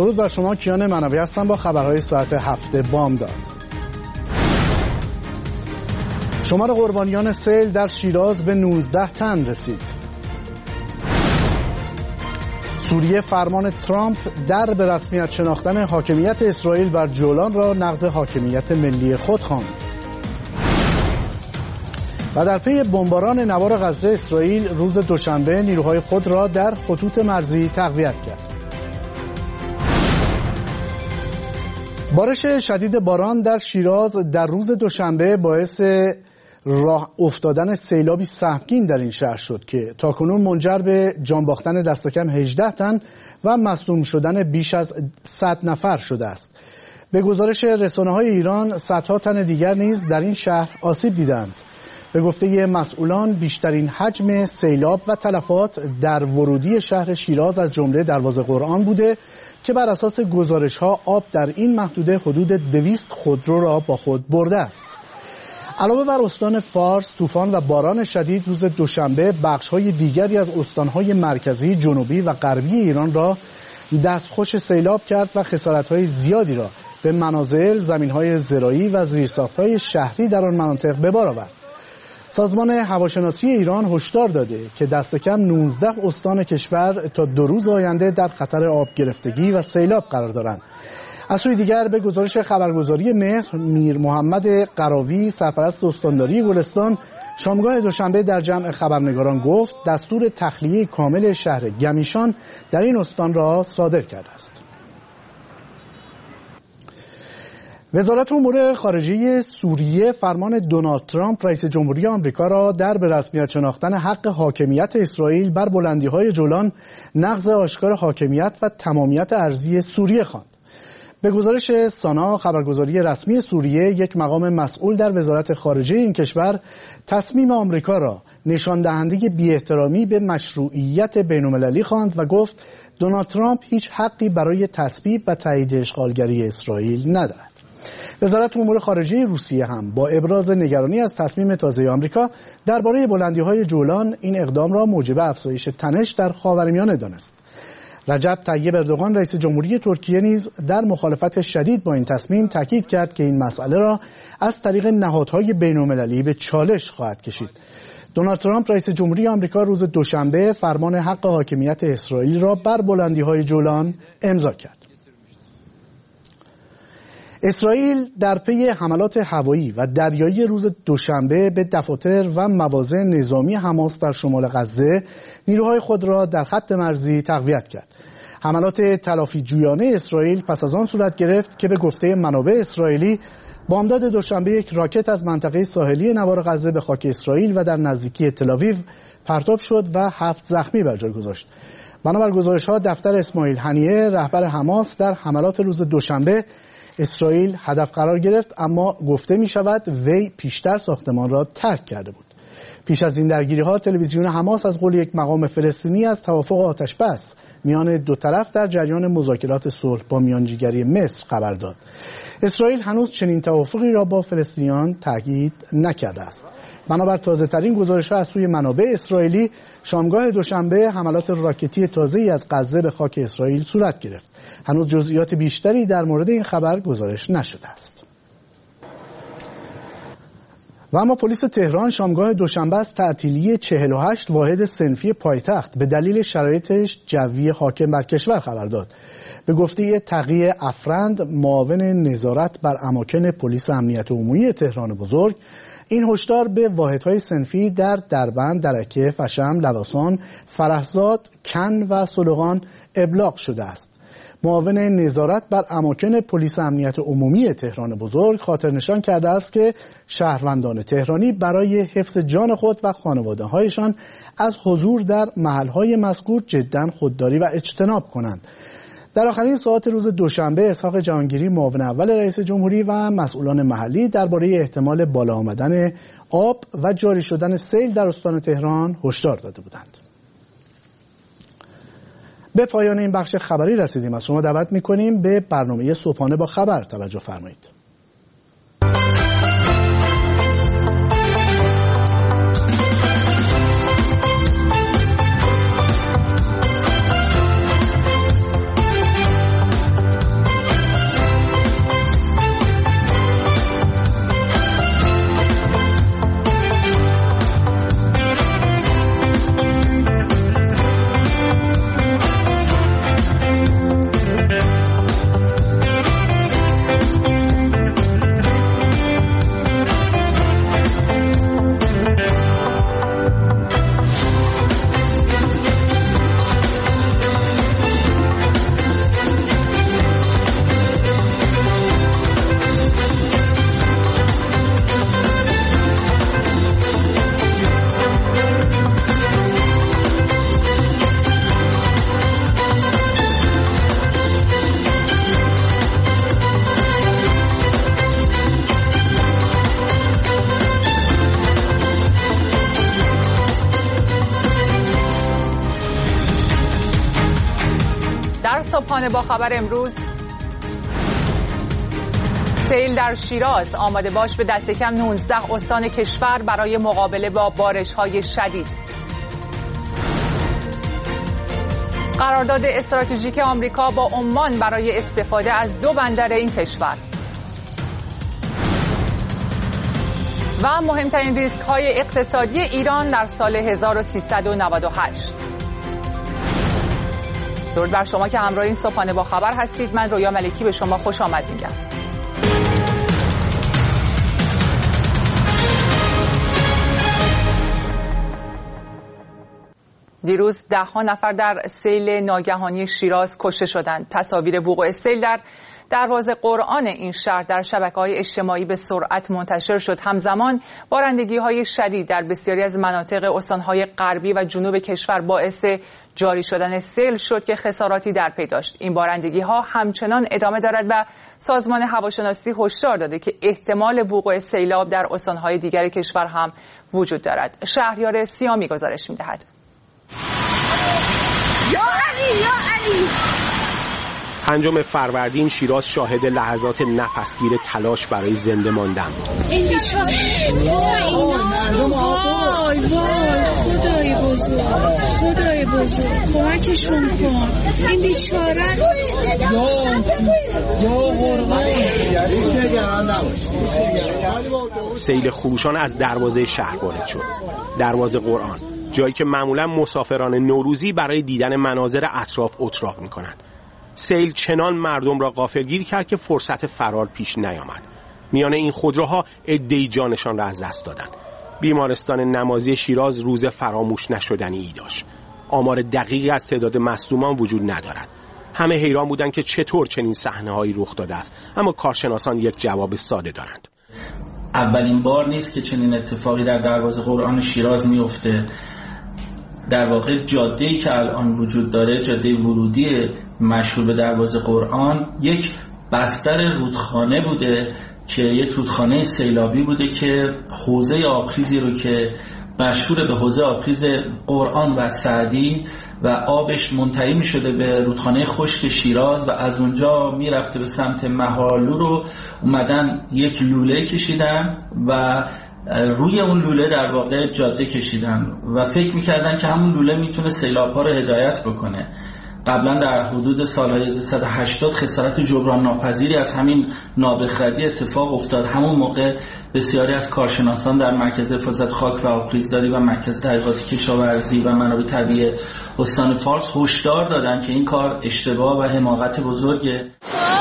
درود بر شما. کیان منوی هستم با خبرهای ساعت 7 بامداد. شمار قربانیان سیل در شیراز به 19 تن رسید. سوریه فرمان ترامپ در به رسمیت شناختن حاکمیت اسرائیل بر جولان را نقض حاکمیت ملی خود خواند. و در پی بمباران نوار غزه، اسرائیل روز دوشنبه نیروهای خود را در خطوط مرزی تقویت کرد. بارش شدید باران در شیراز در روز دوشنبه باعث راه افتادن سیلابی سهمگین در این شهر شد که تاکنون منجر به جان باختن دست کم 18 تن و مصدوم شدن بیش از 100 نفر شده است. به گزارش رسانه‌های ایران، صدها تن دیگر نیز در این شهر آسیب دیدند. به گفته مسئولان، بیشترین حجم سیلاب و تلفات در ورودی شهر شیراز از جمله دروازه قرآن بوده که بر اساس گزارش‌ها آب در این محدوده حدود 200 خودرو را با خود برده است. علاوه بر استان فارس، طوفان و باران شدید روز دوشنبه بخش‌های دیگری از استان‌های مرکزی، جنوبی و غربی ایران را دستخوش سیلاب کرد و خسارت‌های زیادی را به منازل، زمین‌های زراعی و زیرساخت‌های شهری در آن مناطق به بار آورد. سازمان هواشناسی ایران هشدار داده که دست کم 19 استان کشور تا 2 روز آینده در خطر آب گرفتگی و سیلاب قرار دارند. از سوی دیگر به گزارش خبرگزاری مهر، میر محمد قراوی، سرپرست استانداری گلستان، شامگاه دوشنبه در جمع خبرنگاران گفت دستور تخلیه کامل شهر گمیشان در این استان را صادر کرده است. وزارت امور خارجه سوریه فرمان دونالد ترامپ رئیس جمهوری آمریکا را در به رسمیت شناختن حق حاکمیت اسرائیل بر بلندی‌های جولان نقض آشکار حاکمیت و تمامیت ارضی سوریه خواند. به گزارش سانا، خبرگزاری رسمی سوریه، یک مقام مسئول در وزارت خارجه این کشور تصمیم آمریکا را نشان دهنده بی‌احترامی به مشروعیت بین‌المللی خواند و گفت دونالد ترامپ هیچ حقی برای تثبیت و تایید اشغالگری اسرائیل ندارد. وزارت امور خارجه روسیه هم با ابراز نگرانی از تصمیم تازه آمریکا درباره بلندی‌های جولان این اقدام را موجب افزایش تنش در خاورمیانه دانست. رجب طیب اردوغان رئیس جمهوری ترکیه نیز در مخالفت شدید با این تصمیم تاکید کرد که این مسئله را از طریق نهادهای بین‌المللی به چالش خواهد کشید. دونالد ترامپ رئیس جمهوری آمریکا روز دوشنبه فرمان حق حاکمیت اسرائیل را بر بلندی‌های جولان امضا کرد. اسرائیل در پی حملات هوایی و دریایی روز دوشنبه به دفاتر و مواضع نظامی حماس در شمال غزه نیروهای خود را در خط مرزی تقویت کرد. حملات تلافی جویانه اسرائیل پس از آن صورت گرفت که به گفته منابع اسرائیلی بامداد دوشنبه یک راکت از منطقه ساحلی نوار غزه به خاک اسرائیل و در نزدیکی تل‌آویو پرتاب شد و 7 زخمی بر جای گذاشت. بنابر گزارش‌ها دفتر اسماعیل هنیه رهبر حماس در حملات روز دوشنبه اسرائیل هدف قرار گرفت، اما گفته می شود وی پیشتر ساختمان را ترک کرده بود. پیش از این درگیری ها تلویزیون حماس از قول یک مقام فلسطینی از توافق آتش بس میان دو طرف در جریان مذاکرات صلح با میانجیگری مصر خبر داد. اسرائیل هنوز چنین توافقی را با فلسطینیان تأکید نکرده است. بنابر تازه‌ترین گزارش‌ها از سوی منابع اسرائیلی، شامگاه دوشنبه حملات راکتی تازه‌ای از غزه به خاک اسرائیل صورت گرفت. هنوز جزئیات بیشتری در مورد این خبر گزارش نشده است. و اما پلیس تهران شامگاه دوشنبه از تعطیلی 48 واحد صنفی پایتخت به دلیل شرایط جوی حاکم بر کشور خبر داد. به گفته تقی افرند، معاون نظارت بر اماکن پلیس امنیت عمومی تهران بزرگ، این هشدار به واحدهای صنفی در دربند، درکه، فشم، لواسان، فرهزاد، کن و سلوغان ابلاغ شده است. معاون نظارت بر اماکن پلیس امنیت عمومی تهران بزرگ خاطر نشان کرده است که شهروندان تهرانی برای حفظ جان خود و خانواده‌هایشان از حضور در محل‌های مذکور جداً خودداری و اجتناب کنند. در آخرین ساعات روز دوشنبه اسحاق جهانگیری معاون اول رئیس جمهوری و مسئولان محلی درباره احتمال بالا آمدن آب و جاری شدن سیل در استان تهران هشدار داده بودند. به پایان این بخش خبری رسیدیم. از شما دعوت می‌کنیم به برنامه صبحانه با خبر توجه فرمایید. صبحانه با خبر امروز: سیل در شیراز، آماده باش به دست کم 19 استان کشور برای مقابله با بارش‌های شدید. قرارداد استراتژیک آمریکا با عمان برای استفاده از 2 بندر این کشور. و مهمترین ریسک‌های اقتصادی ایران در سال 1398. درود بر شما که همراه این صبحانه با خبر هستید. من رویا ملکی به شما خوش آمد میگم. دیروز 10 نفر در سیل ناگهانی شیراز کشته شدند. تصاویر وقوع سیل در دروازه قرآن این شهر در شبکه‌های اجتماعی به سرعت منتشر شد. همزمان بارندگی‌های شدید در بسیاری از مناطق استان‌های غربی و جنوب کشور باعث جاری شدن سیل شد که خساراتی در پی داشت. این بارندگی‌ها همچنان ادامه دارد و سازمان هواشناسی هشدار داده که احتمال وقوع سیلاب در استان‌های دیگر کشور هم وجود دارد. شهریار سیامی گزارش می‌دهد. یا علی 5 فروردین شیراز شاهد لحظات نفسگیر تلاش برای زنده ماندن بود. این بیچاره وای خدای بزرگ کمکشون کن. این بیچاره سیل خروشان از دروازه شهر وارد شد. دروازه قرآن، جایی که معمولا مسافران نوروزی برای دیدن مناظر اطراف اتراق می‌کنند. سیل چنان مردم را غافلگیر کرد که فرصت فرار پیش نیامد. میان این خودروها عده‌ای جانشان را از دست دادند. بیمارستان نمازی شیراز روز فراموش نشدنی داشت. آمار دقیقی از تعداد مصدومان وجود ندارد. همه حیران بودند که چطور چنین صحنه‌هایی رخ داده است، اما کارشناسان یک جواب ساده دارند. اولین بار نیست که چنین اتفاقی در دروازه قرآن شیراز میفته. در واقع جاده‌ای که الان وجود داره، جاده ورودی مشهور به دروازه قرآن، یک بستر رودخانه بوده که یک رودخانه سیلابی بوده که حوضه آبخیزی رو که مشهور به حوضه آبخیز قرآن و سعدی و آبش منتهی می شده به رودخانه خشک شیراز و از اونجا می رفته به سمت مهارلو رو اومدن یک لوله کشیدن و روی اون لوله در واقع جاده کشیدن و فکر میکردن که همون لوله میتونه سیلاب‌ها رو هدایت بکنه. قبلا در حدود سالهای 180 خسارت جبران ناپذیری از همین نابخردی اتفاق افتاد. همون موقع بسیاری از کارشناسان در مرکز حفاظت خاک و آبخیزداری و مرکز تحقیقات کشاورزی و منابع طبیعی استان فارس هشدار دادن که این کار اشتباه و حماقت بزرگه.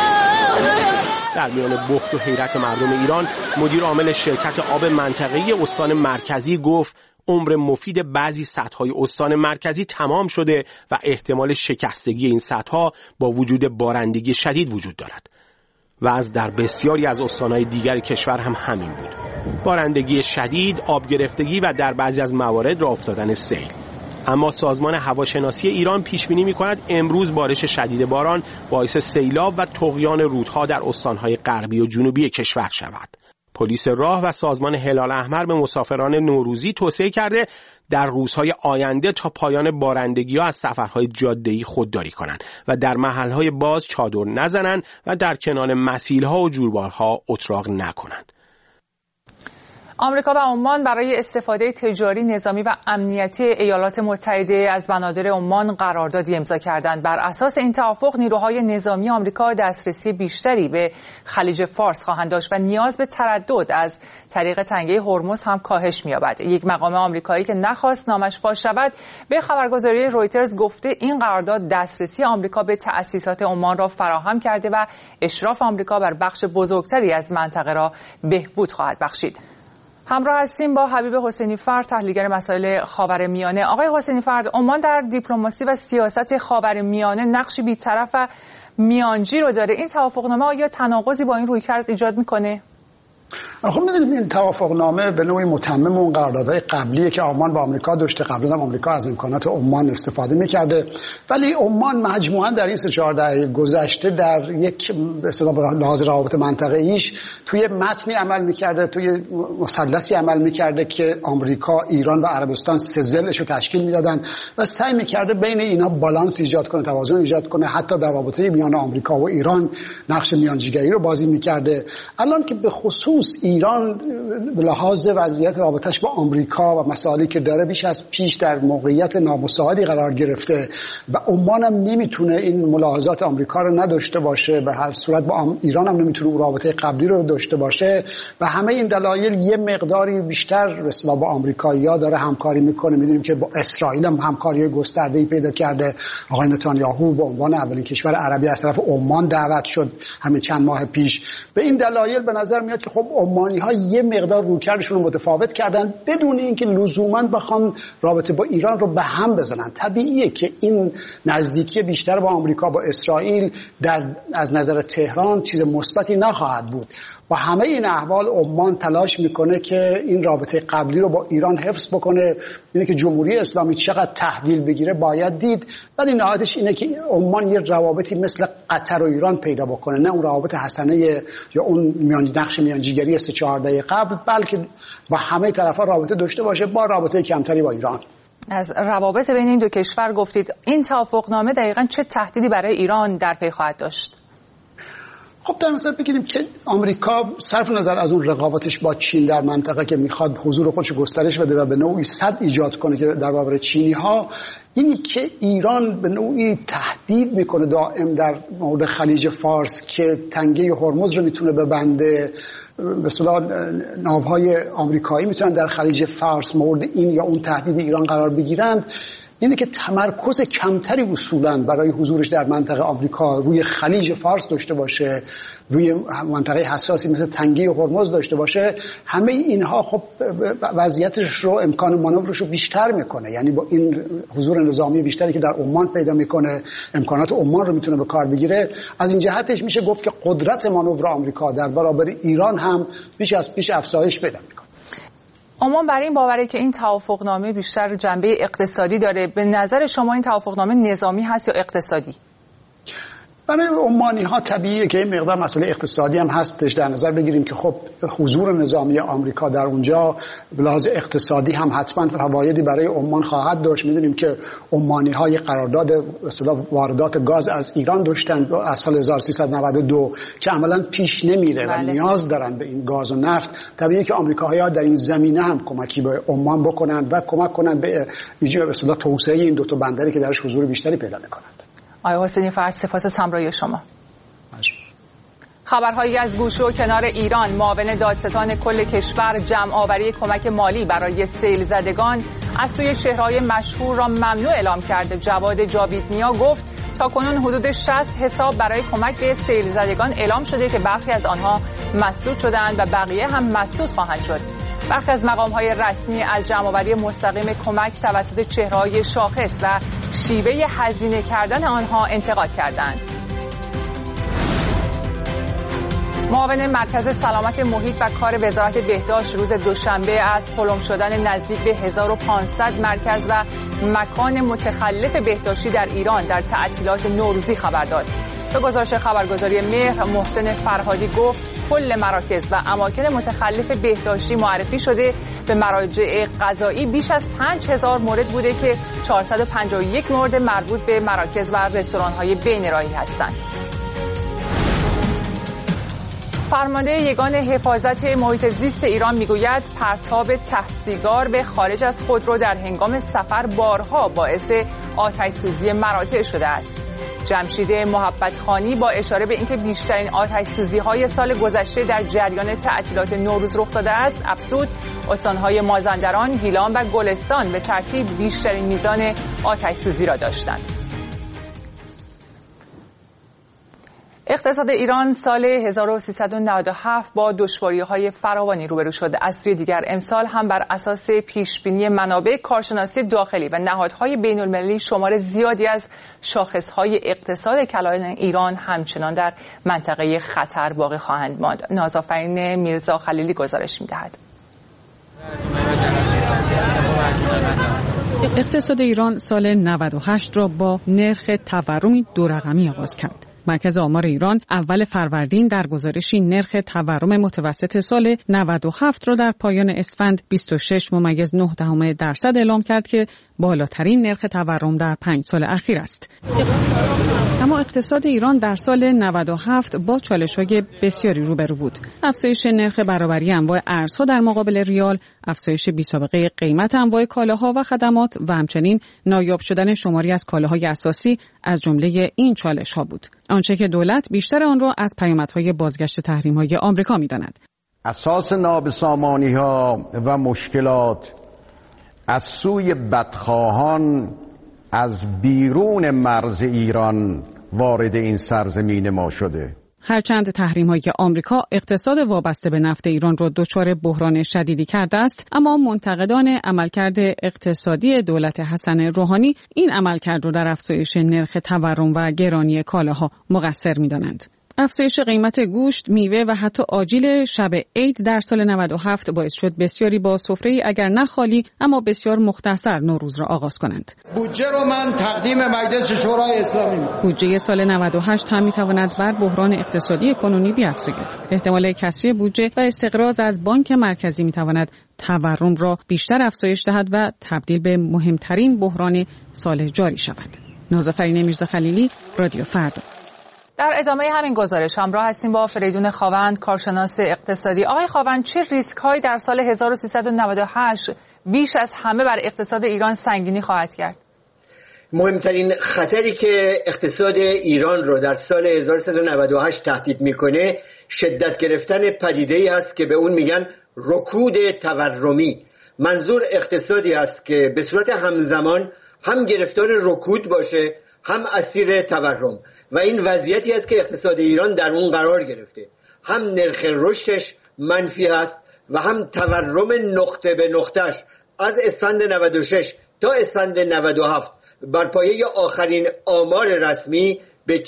در میان بخت و حیرت مردم ایران، مدیر عامل شرکت آب منطقه‌ای استان مرکزی گفت عمر مفید بعضی سدهای استان مرکزی تمام شده و احتمال شکستگی این سدها با وجود بارندگی شدید وجود دارد. وضع در بسیاری از استانهای دیگر کشور هم همین بود. بارندگی شدید، آب گرفتگی و در بعضی از موارد راه افتادن سیل. اما سازمان هواشناسی ایران پیش بینی می‌کند امروز بارش شدید باران باعث سیلاب و طغیان رودها در استان‌های غربی و جنوبی کشور شود. پلیس راه و سازمان هلال احمر به مسافران نوروزی توصیه کرده در روزهای آینده تا پایان بارندگی‌ها از سفرهای جاده‌ای خودداری کنند و در محل‌های باز چادر نزنند و در کنار مسیل‌ها و جویبارها اتراق نکنند. آمریکا و عمان برای استفاده تجاری، نظامی و امنیتی ایالات متحده از بنادر عمان قراردادی امضا کردند. بر اساس این توافق نیروهای نظامی آمریکا دسترسی بیشتری به خلیج فارس خواهند داشت و نیاز به تردد از طریق تنگه هرمز هم کاهش می‌یابد. یک مقام آمریکایی که نخواست نامش فاش شود به خبرگزاری رویترز گفته این قرارداد دسترسی آمریکا به تأسیسات عمان را فراهم کرده و اشراف آمریکا بر بخش بزرگتری از منطقه را بهبود خواهد بخشید. همراه هستیم با حبیب حسینی فرد، تحلیلگر مسائل خاورمیانه. آقای حسینی فرد، عمان در دیپلماسی و سیاست خاورمیانه نقشی بی‌طرف و میانجی رو داره. این توافقنامه آیا تناقضی با این رویکرد ایجاد میکنه؟ خب می‌دونید این توافقنامه به نوعی متمم اون قراردادهای قبلیه که عمان با آمریکا داشته. قبلا هم آمریکا از امکانات عمان استفاده می‌کرده، ولی عمان مجموعاً در این 3-4 دهه گذشته در یک به اصطلاح لحاظ روابط منطقه‌ایش توی متنی عمل می‌کرده، توی مثلثی عمل می‌کرده که آمریکا، ایران و عربستان سه ضلعش رو تشکیل می‌دادن و سعی می‌کرده بین اینا بالانس ایجاد کنه، توازن ایجاد کنه. حتی در رابطه میان آمریکا و ایران نقش میانجیگری رو بازی می‌کرده. الان که به خصوص ایران به لحاظ وضعیت رابطش با آمریکا و مسائلی که داره بیش از پیش در موقعیت نامساعدی قرار گرفته و عمان هم نمیتونه این ملاحظات آمریکا رو نداشته باشه، به هر صورت با ایران هم نمیتونه رابطه قبلی رو داشته باشه و همه این دلایل یه مقداری بیشتر با آمریکایی‌ها داره همکاری میکنه. میدونیم که با اسرائیل هم همکاری گسترده‌ای پیدا کرده. آقای نتانیاهو به عنوان اولین کشور عربی از طرف عمان دعوت شد همین چند ماه پیش. به این دلایل به نظر میاد که خب عمانی‌ها یه مقدار رویکردشون رو متفاوت کردن بدون اینکه لزوماً بخوان رابطه با ایران رو به هم بزنن. طبیعیه که این نزدیکی بیشتر با آمریکا با اسرائیل از نظر تهران چیز مثبتی نخواهد بود. با همه این احوال عمان تلاش میکنه که این رابطه قبلی رو با ایران حفظ بکنه. اینه که جمهوری اسلامی چقدر تحویل بگیره باید دید، ولی نهایتش اینه که عمان یه روابطی مثل قطر و ایران پیدا بکنه، نه اون روابط حسنه یا اون نقش میانجیگری 3-4 دهه قبل، بلکه با همه طرفا رابطه داشته باشه، با رابطه کمتری با ایران. از روابط بین این دو کشور گفتید. این توافقنامه دقیقاً چه تهدیدی برای ایران در پی خواهد داشت؟ خب در نظر بگیریم که آمریکا صرف نظر از اون رقابتش با چین در منطقه که میخواد حضور خودش گسترش بده و به نوعی سد ایجاد کنه که در برابر چینی‌ها، اینی که ایران به نوعی تهدید میکنه دائم در مورد خلیج فارس که تنگه هرمز رو میتونه ببنده، به اصطلاح ناوهای آمریکایی میتونن در خلیج فارس مورد این یا اون تهدید ایران قرار بگیرند. اینه که تمرکز کمتری اصولاً برای حضورش در منطقه آمریکا روی خلیج فارس داشته باشه، روی منطقه حساسی مثل تنگه هرمز داشته باشه. همه اینها خب وضعیتش رو، امکان مانورش رو بیشتر میکنه. یعنی با این حضور نظامی بیشتری که در عمان پیدا میکنه، امکانات عمان رو میتونه به کار بگیره. از این جهتش میشه گفت که قدرت مانور آمریکا در برابر ایران هم بیش از پیش افزایش پیدا میکنه. عمان برای این باوره که این توافقنامه بیشتر جنبه اقتصادی داره. به نظر شما این توافقنامه نظامی هست یا اقتصادی؟ برای عمانی‌ها طبیعیه که این مقدار مسئله اقتصادی هم هستش. در نظر بگیریم که خب حضور نظامی آمریکا در اونجا به لحاظ اقتصادی هم حتما فوایدی برای عمان خواهد داشت. میدونیم که عمانی‌ها یک قرارداد اصطلاح واردات گاز از ایران داشتن از سال 1392 که عملاً پیش نمیره و نیاز دارن به این گاز و نفت. طبیعیه که آمریکایی‌ها در این زمینه هم کمکی به عمان بکنن و کمک کنن به ایجاد اصطلاح توسعه این دو تا بندری که درش حضور بیشتری پیدا می‌کنند. آقای حسینی فرج، سپاس همراهی شما. خبرهایی از گوشه و کنار ایران. معاون دادستان کل کشور جمع‌آوری کمک مالی برای سیل زدگان از سوی شهرهای مشهور را ممنوع اعلام کرده. جواد جاویدنیا گفت تاکنون حدود 60 حساب برای کمک به سیل زدگان اعلام شده که برخی از آنها مسدود شدند و بقیه هم مسدود خواهند شد. برخی از مقام‌های رسمی از جمع‌آوری مستقیم کمک توسط چهره‌های شاخص و شیوه هزینه کردن آنها انتقاد کردند. معاون مرکز سلامت محیط و کار وزارت بهداشت روز دوشنبه از پلم شدن نزدیک به 1500 مرکز و مکان متخلف بهداشتی در ایران در تعطیلات نوروزی خبر داد. به گزارش خبرگزاری مهر، محسن فرهادی گفت کل مراکز و اماکن متخلف بهداشتی معرفی شده. به مراجع قضایی بیش از 5000 مورد بوده که 451 مورد مربوط به مراکز و رستوران‌های بین‌راهی هستند. فرمانده یگان حفاظت محیط زیست ایران میگوید پرتاب ته سیگار به خارج از خودرو در هنگام سفر بارها باعث آتش‌سوزی مراتع شده است. جمشید محبتخانی با اشاره به اینکه بیشترین آتش‌سوزی‌های سال گذشته در جریان تعطیلات نوروز رخ داده است، افزود استان‌های مازندران، گیلان و گلستان به ترتیب بیشترین میزان آتش‌سوزی را داشتند. اقتصاد ایران سال 1397 با دشواری‌های فراوانی روبرو شد. از سوی دیگر امسال هم بر اساس پیشبینی منابع کارشناسی داخلی و نهادهای بین‌المللی شمار زیادی از شاخص‌های اقتصاد کلان ایران همچنان در منطقه خطر باقی خواهند ماند. نازآفرین میرزا خلیلی گزارش می‌دهد. اقتصاد ایران سال 98 را با نرخ تورمی 2 رقمی آغاز کرد. مرکز آمار ایران اول فروردین در گزارشی نرخ تورم متوسط سال 97 را در پایان اسفند 26.9% اعلام کرد که بالاترین نرخ تورم در 5 سال اخیر است. اما اقتصاد ایران در سال 97 با چالش‌های بسیاری روبرو بود. افزایش نرخ برابری انواع ارزها در مقابل ریال، افزایش بی‌سابقه قیمت انواع کالاها و خدمات و همچنین نایاب شدن شماری از کالاهای اساسی از جمله این چالش‌ها بود. آنچه که دولت بیشتر آن را از پیامدهای بازگشت تحریم‌های آمریکا می‌داند. اساس نابسامانی‌ها و مشکلات از سوی بدخواهان از بیرون مرز ایران وارد این سرزمین ما شده. هرچند تحریم‌های آمریکا اقتصاد وابسته به نفت ایران را دچار بحران شدیدی کرده است، اما منتقدان عملکرد اقتصادی دولت حسن روحانی این عملکرد را در افزایش نرخ تورم و گرانی کالاها مقصر می‌دانند. افزایش قیمت گوشت، میوه و حتی آجیل شب عید در سال 97 باعث شد بسیاری با سفره‌ای اگر نه خالی اما بسیار مختصر نوروز را آغاز کنند. بودجه رو من تقدیم مجلس شورای اسلامی بودجه سال 98 هم می‌تواند بر بحران اقتصادی کنونی بیفزاید. احتمال کسری بودجه و استقراض از بانک مرکزی می‌تواند تورم را بیشتر افزایش دهد و تبدیل به مهمترین بحران سال جاری شود. نازآفرین میرزا خلیلی، رادیو فردا. در ادامه همین گزارش همراه هستیم با فریدون خاوند، کارشناس اقتصادی. آقای خاوند، چه ریسک‌هایی در سال 1398 بیش از همه بر اقتصاد ایران سنگینی خواهد کرد؟ مهمترین خطری که اقتصاد ایران رو در سال 1398 تهدید میکنه شدت گرفتن پدیده‌ای است که به اون میگن رکود تورمی. منظور اقتصادی است که به صورت همزمان هم گرفتار رکود باشه هم اسیر تورم، و این وضعیتی است که اقتصاد ایران در اون قرار گرفته. هم نرخ رشدش منفی است و هم تورم نقطه به نقطهش از اسفند 96 تا اسفند 97 بر پایه آخرین آمار رسمی به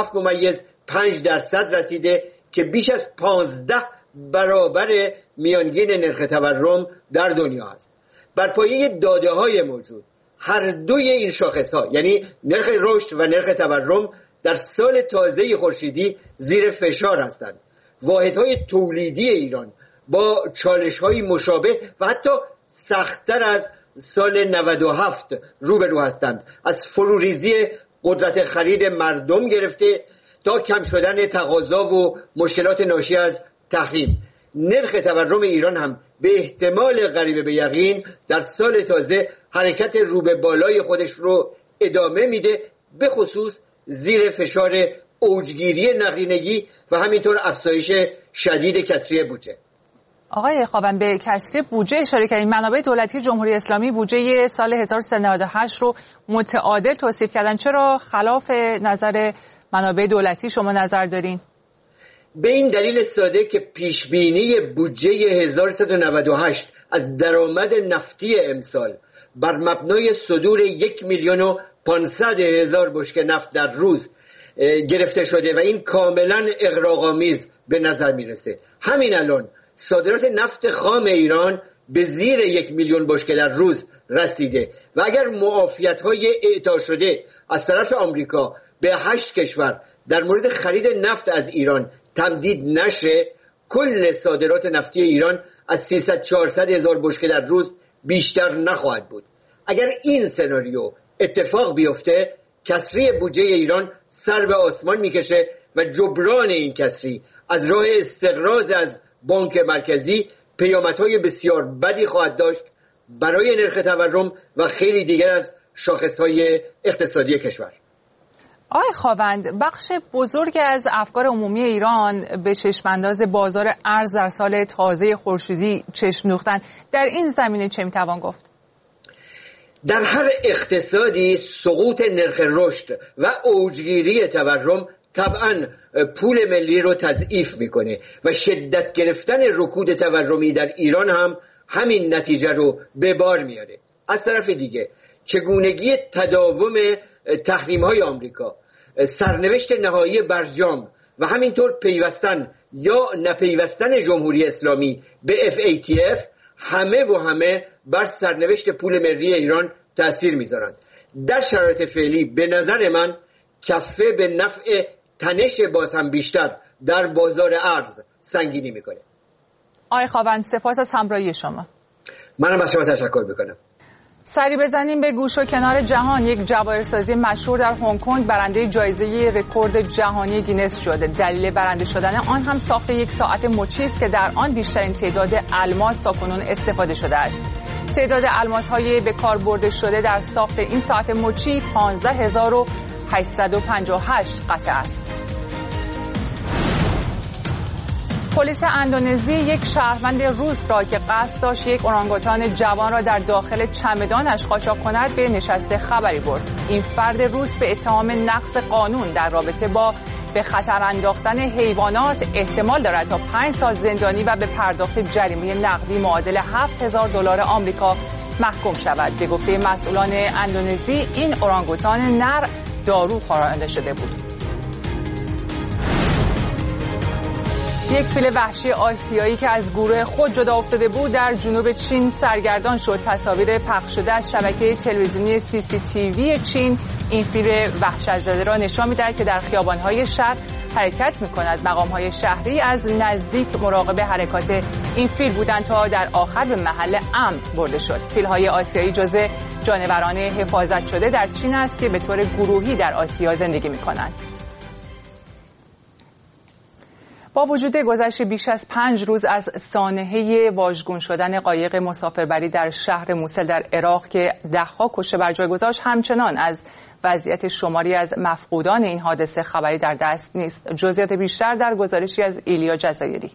47.5% رسیده که بیش از 15 برابر میانگین نرخ تورم در دنیا است. بر پایه داده‌های موجود هر دوی این شاخص‌ها، یعنی نرخ رشد و نرخ تورم، در سال تازه خورشیدی زیر فشار هستند. واحدهای تولیدی ایران با چالش‌های مشابه و حتی سخت‌تر از سال 97 روبرو هستند. از فروریزی قدرت خرید مردم گرفته تا کم شدن تقاضا و مشکلات ناشی از تحریم. نرخ تورم ایران هم به احتمال قریب به یقین در سال تازه حرکت رو به بالای خودش رو ادامه میده، به خصوص زیر فشار اوجگیری نقدینگی و همینطور افزایش شدید کسری بودجه. آقای خاوند، به کسری بودجه اشاره کردین. منابع دولتی جمهوری اسلامی بودجه سال 1398 رو متعادل توصیف کردن. چرا خلاف نظر منابع دولتی شما نظر دارین؟ به این دلیل ساده که پیشبینی بودجه 1398 از درآمد نفتی امسال بر مبنای صدور 1,500,000 بشکه نفت در روز گرفته شده و این کاملا اغراق‌آمیز به نظر میرسه. همین الان صادرات نفت خام ایران به زیر 1,000,000 بشکه در روز رسیده و اگر معافیت‌های اعطا شده از طرف آمریکا به 8 کشور در مورد خرید نفت از ایران تمدید نشه، کل صادرات نفتی ایران از 300-400,000 بشکه در روز بیشتر نخواهد بود. اگر این سناریو اتفاق بیفته، کسری بودجه ایران سر به آسمان میکشه و جبران این کسری از راه استقراض از بانک مرکزی پیامدهای بسیار بدی خواهد داشت برای نرخ تورم و خیلی دیگر از شاخصهای اقتصادی کشور. آقای خاوند، بخش بزرگی از افکار عمومی ایران به چشمانداز بازار ارز در سال تازه خورشیدی چشم دوختند. در این زمینه چه میتوان گفت؟ در هر اقتصادی سقوط نرخ رشد و اوجگیری تورم طبعا پول ملی رو تضعیف میکنه و شدت گرفتن رکود تورمی در ایران هم همین نتیجه رو به بار میاره. از طرف دیگه چگونگی تداوم تحریم های آمریکا، سرنوشت نهایی برجام و همینطور پیوستن یا نپیوستن جمهوری اسلامی به FATF همه بر سرنوشت پول ملی ایران تأثیر میذارن. در شرایط فعلی به نظر من کفه به نفع تنش باز هم بیشتر در بازار ارز سنگینی میکنه. آقای خاوند سپاس از همراهی شما. منم از شما تشکر میکنم. سری بزنیم به گوش و کنار جهان. یک جواهرسازی مشهور در هنگ کنگ برنده جایزه رکورد جهانی گینس شده. دلیل برنده شدن آن هم ساخت یک ساعت مچی است که در آن بیشترین تعداد الماس تاکنون استفاده شده است. تعداد الماس‌های به کار برده شده در ساخت این ساعت مچی 15858 قطعه است. پلیس اندونزی یک شهروند روس را که قصد داشت یک اورانگوتان جوان را در داخل چمدانش قاچاق کند به نشست خبری برد. این فرد روس به اتهام نقض قانون در رابطه با به خطر انداختن حیوانات احتمال دارد تا 5 سال زندانی و به پرداخت جریمه نقدی معادل $7000 آمریکا محکوم شود. به گفته مسئولان اندونزی این اورانگوتان نر دارو خورانده شده بود. یک فیل وحشی آسیایی که از گروه خود جدا افتاده بود در جنوب چین سرگردان شد. تصاویر پخش شده از شبکه تلویزیونی CCTV چین این فیل وحشت‌زده را نشان می‌دهد که در خیابان‌های شهر حرکت می‌کند. مقام‌های شهری از نزدیک مراقب حرکات این فیل بودند تا در آخر به محل امن برده شد. فیل‌های آسیایی جزو جانوران حفاظت شده در چین است که به طور گروهی در آسیا زندگی می‌کنند. با وجود گذشت بیش از 5 روز از سانحه واژگون شدن قایق مسافربری در شهر موسل در عراق که ده‌ها کشته بر جای گذاشت، همچنان از وضعیت شماری از مفقودان این حادثه خبری در دست نیست. جزئیات بیشتر در گزارشی از ایلیا جزایری.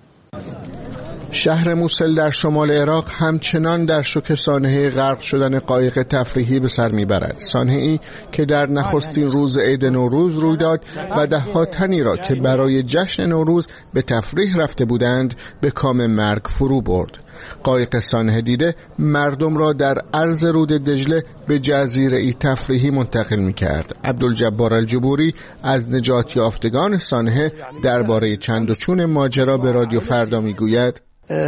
شهر موسل در شمال عراق همچنان در شوک سانحه غرق شدن قایق تفریحی به سر میبرد. سانحه‌ای که در نخستین روز عید نوروز روی داد و ده‌ها تنی را که برای جشن نوروز به تفریح رفته بودند به کام مرگ فرو برد. قایق سانحه دیده مردم را در عرض رود دجله به جزیره‌ای تفریحی منتقل می‌کرد. عبدالجبار الجبوری از نجات یافتگان سانحه درباره چند و چون ماجرا به رادیو فردا می‌گوید: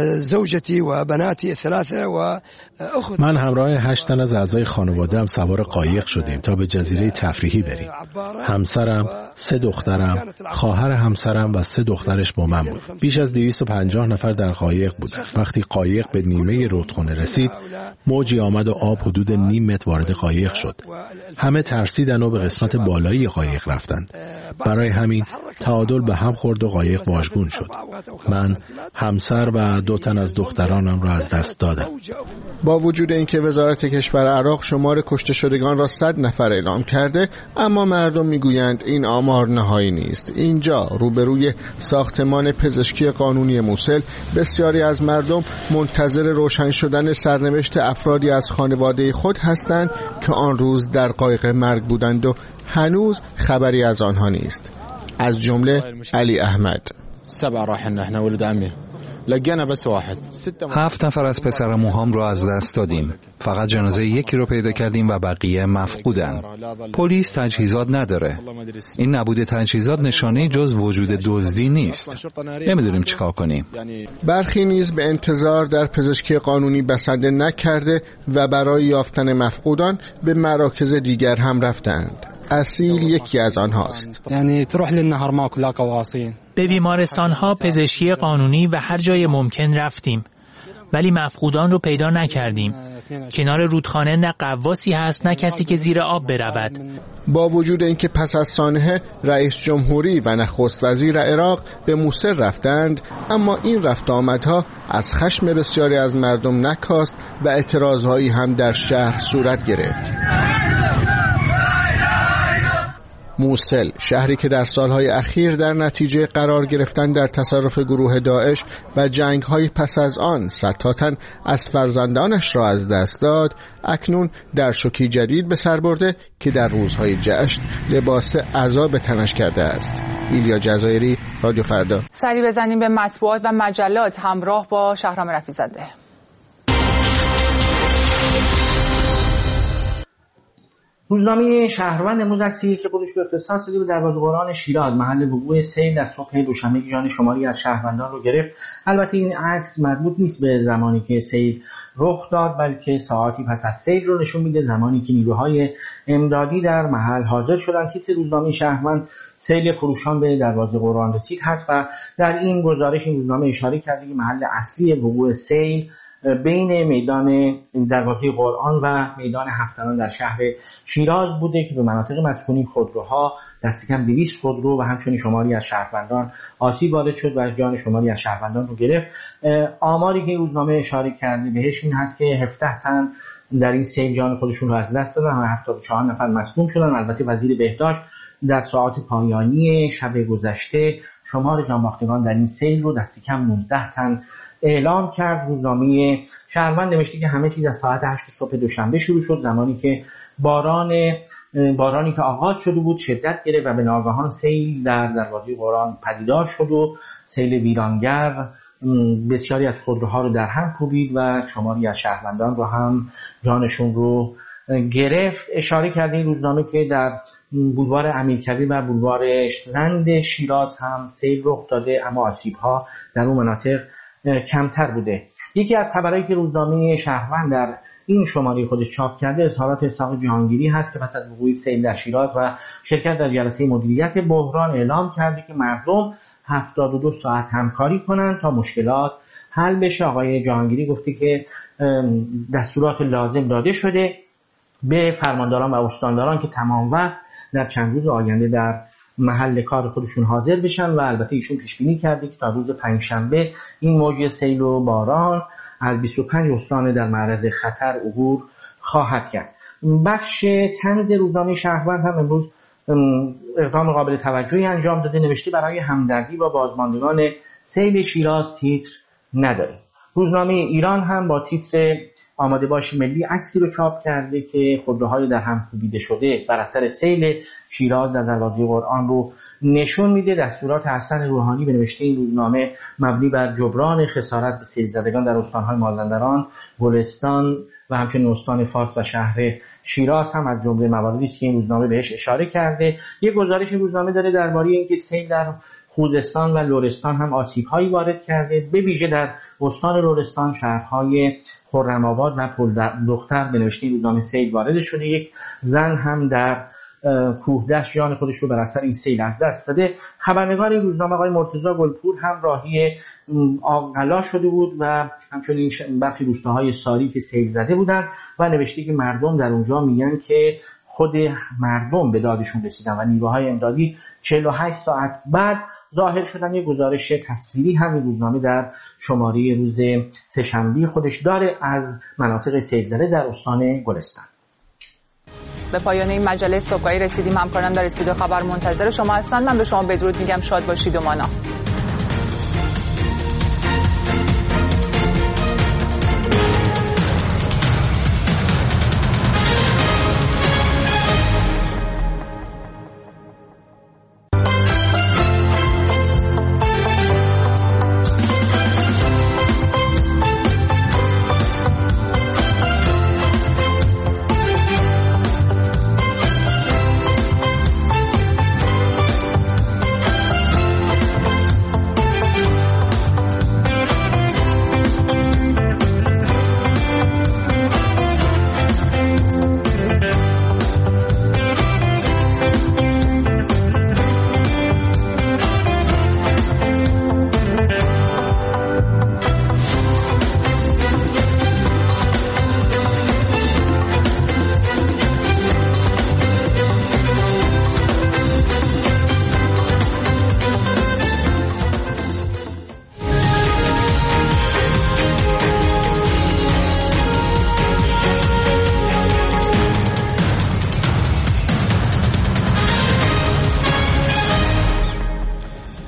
زوجتی و بناتی 3 و اخت. من همراه 8 تن از اعضای خانواده‌ام سوار قایق شدیم تا به جزیره تفریحی بریم. همسرم، 3 دخترم، خواهر همسرم و 3 دخترش با من بود. بیش از 250 نفر در قایق بودند. وقتی قایق به نیمه رودخانه رسید، موجی آمد و آب حدود نیم متر وارد قایق شد. همه ترسیدن و به قسمت بالایی قایق رفتند. برای همین تعادل به هم خورد و قایق واژگون شد. من، همسر و 2 تن از دخترانم را از دست دادم. با وجود اینکه وزارت کشور عراق شمار کشته شدگان را 100 نفر اعلام کرده، اما مردم میگویند این آمار نهایی نیست. اینجا روبروی ساختمان پزشکی قانونی موسل بسیاری از مردم منتظر روشن شدن سرنوشت افرادی از خانواده خود هستند که آن روز در قایق مرگ بودند و هنوز خبری از آنها نیست. از جمله علی احمد. 7 راحنا احنا ولد عمي لقينا بس واحد. 7 نفر از پسرموهام رو از دست دادیم. فقط جنازه یکی رو پیدا کردیم و بقیه مفقودن. پلیس تجهیزات نداره. این نبود تجهیزات نشانه جز وجود دزدی نیست. نمیدونیم چیکار کنیم. برخی نیز به انتظار در پزشکی قانونی بسنده نکرده و برای یافتن مفقودان به مراکز دیگر هم رفتند. اصیل یکی از آنهاست. یعنی تروح للنهر ما كلها قواصين. به بیمارستان‌ها، پزشکی قانونی و هر جای ممکن رفتیم، ولی مفقودان رو پیدا نکردیم. کنار رودخانه نه قواسی هست نه کسی که زیر آب برود. با وجود اینکه پس از سانحه رئیس جمهوری و نخست وزیر عراق به موسل رفتند، اما این رفت آمدها از خشم بسیاری از مردم نکاست و اعتراضهایی هم در شهر صورت گرفت. موصل، شهری که در سالهای اخیر در نتیجه قرار گرفتن در تصرف گروه داعش و جنگ‌های پس از آن صدها تن از فرزندانش را از دست داد، اکنون در شوکی جدید به سر برده که در روزهای جشن لباس عزا به تنش کرده است. ایلیا جزایری، رادیو فردا. سری بزنیم به مطبوعات و مجلات همراه با شهرام رفیع‌زاده. روزنامه شهروند امروز عکسی که خودش به اختصاص داده به دروازه قرآن شیراز محل وقوع سیل در صبح دوشنبه جان شماری از شهروندان رو گرفت. البته این عکس مربوط نیست به زمانی که سیل رخ داد، بلکه ساعاتی پس از سیل رو نشون میده، زمانی که نیروهای امدادی در محل حاضر شدن. تیتر روزنامه شهروند سیل خروشان به دروازه قرآن رسید هست و در این گزارش این روزنامه اشاره کرده که محل اصلی وقوع سیل بین میدان دروازه قرآن و میدان هفت‌تنان در شهر شیراز بوده که به مناطق مسکونی خودروها دست کم 200 خودرو و همچنین شماری از شهروندان آسیب وارد شد و جان شماری از شهروندان رو گرفت. آماری که روزنامه اشاره کرده بهش این هست که 17 تن در این سیل جان خودشون رو از دست دادن و 74 نفر مسموم شدن. البته وزیر بهداشت در ساعات پایانی شب گذشته شمار جانباختگان در این سیل رو دست کم 19 تن اعلام کرد. روزنامه شهروند نوشته که همه چیز از ساعت 8 صبح دوشنبه شروع شد، زمانی که بارانی که آغاز شده بود شدت گرفت و به ناگهان سیل در دروازه قرآن پدیدار شد و سیل ویرانگر بسیاری از خودروها رو در هم کوبید و شماری از شهروندان رو هم جانشون رو گرفت. اشاره کرده این روزنامه که در بولوار امیرکبیر و بولوار زند شیراز هم سیل رخ داده، اما آسیب‌ها در اون مناطق کمتر بوده. یکی از خبرهایی که روزنامه شهروند در این شماره خودش چاپ کرده اظهارات اسحاق جهانگیری هست که پس از وقوع سیل در شیراز و شرکت در جلسه مدیریت بحران اعلام کرده که مردم 72 ساعت همکاری کنند تا مشکلات حل بشه. آقای جهانگیری گفته که دستورات لازم داده شده به فرمانداران و استانداران که تمام وقت در چند روز آینده در محل کار خودشون حاضر بشن و البته ایشون پیش بینی کرده که تا روز پنجشنبه این موج سیل و باران از 25 استان در معرض خطر عبور خواهد کرد. بخش طنز روزنامه شهروند هم امروز اقدام قابل توجهی انجام داده، نوشته برای همدردی با بازماندگان سیل شیراز تیتر نداره. روزنامه ایران هم با تیتر آماده باش ملی عکسی رو چاپ کرده که خودروهای در هم کوبیده شده بر اثر سیل شیراز در دروازه قرآن رو نشون میده. دستورات حسن روحانی به نوشته این روزنامه مبنی بر جبران خسارت به سیل زدگان در استان‌های مازندران، گلستان و همچنین استان فارس و شهر شیراز هم از جمله مواردی است که این روزنامه بهش اشاره کرده. یک گزارش این روزنامه داره درباره اینکه سیل در خوزستان و لرستان هم آسیب‌هایی وارد کرده، به ویژه در استان لرستان شهرهای خرم‌آباد و پلدختر به نوشته روزنامه سیل وارد شده. یک زن هم در کوهدشت جان خودش رو بر اثر این سیل از دست داده. خبرنگار این روزنامه آقای مرتضی گلپور هم راهی آقلا شده بود و همچنین برخی روستاهای ساری که سیل زده بودند و نوشته که مردم در اونجا میگن که خود مردم به دادشون رسیدن و نیروهای امدادی 48 ساعت بعد ظاهر شدن. یک گزارش تصویری همین روزنامه در شماره روز سه‌شنبه خودش داره از مناطق سیل زده در استان گلستان. به پایان این مجله صبحگاهی رسیدیم. همکارم در استودیو خبر منتظر شما هستن. من به شما بدرود میگم. شاد باشید و مانا.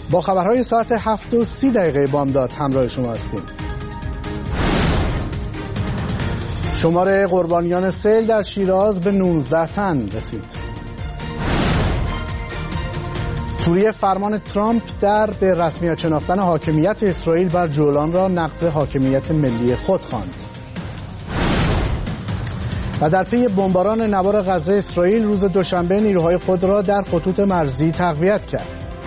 با خبرهای ساعت 7:30 بامداد همراه شما هستیم. شمار قربانیان سیل در شیراز به 19 تن رسید. سوریه فرمان ترامپ در به رسمیت شناختن حاکمیت اسرائیل بر جولان را نقض حاکمیت ملی خود خواند. و در پی بمباران نوار غزه اسرائیل روز دوشنبه نیروهای خود را در خطوط مرزی تقویت کرد.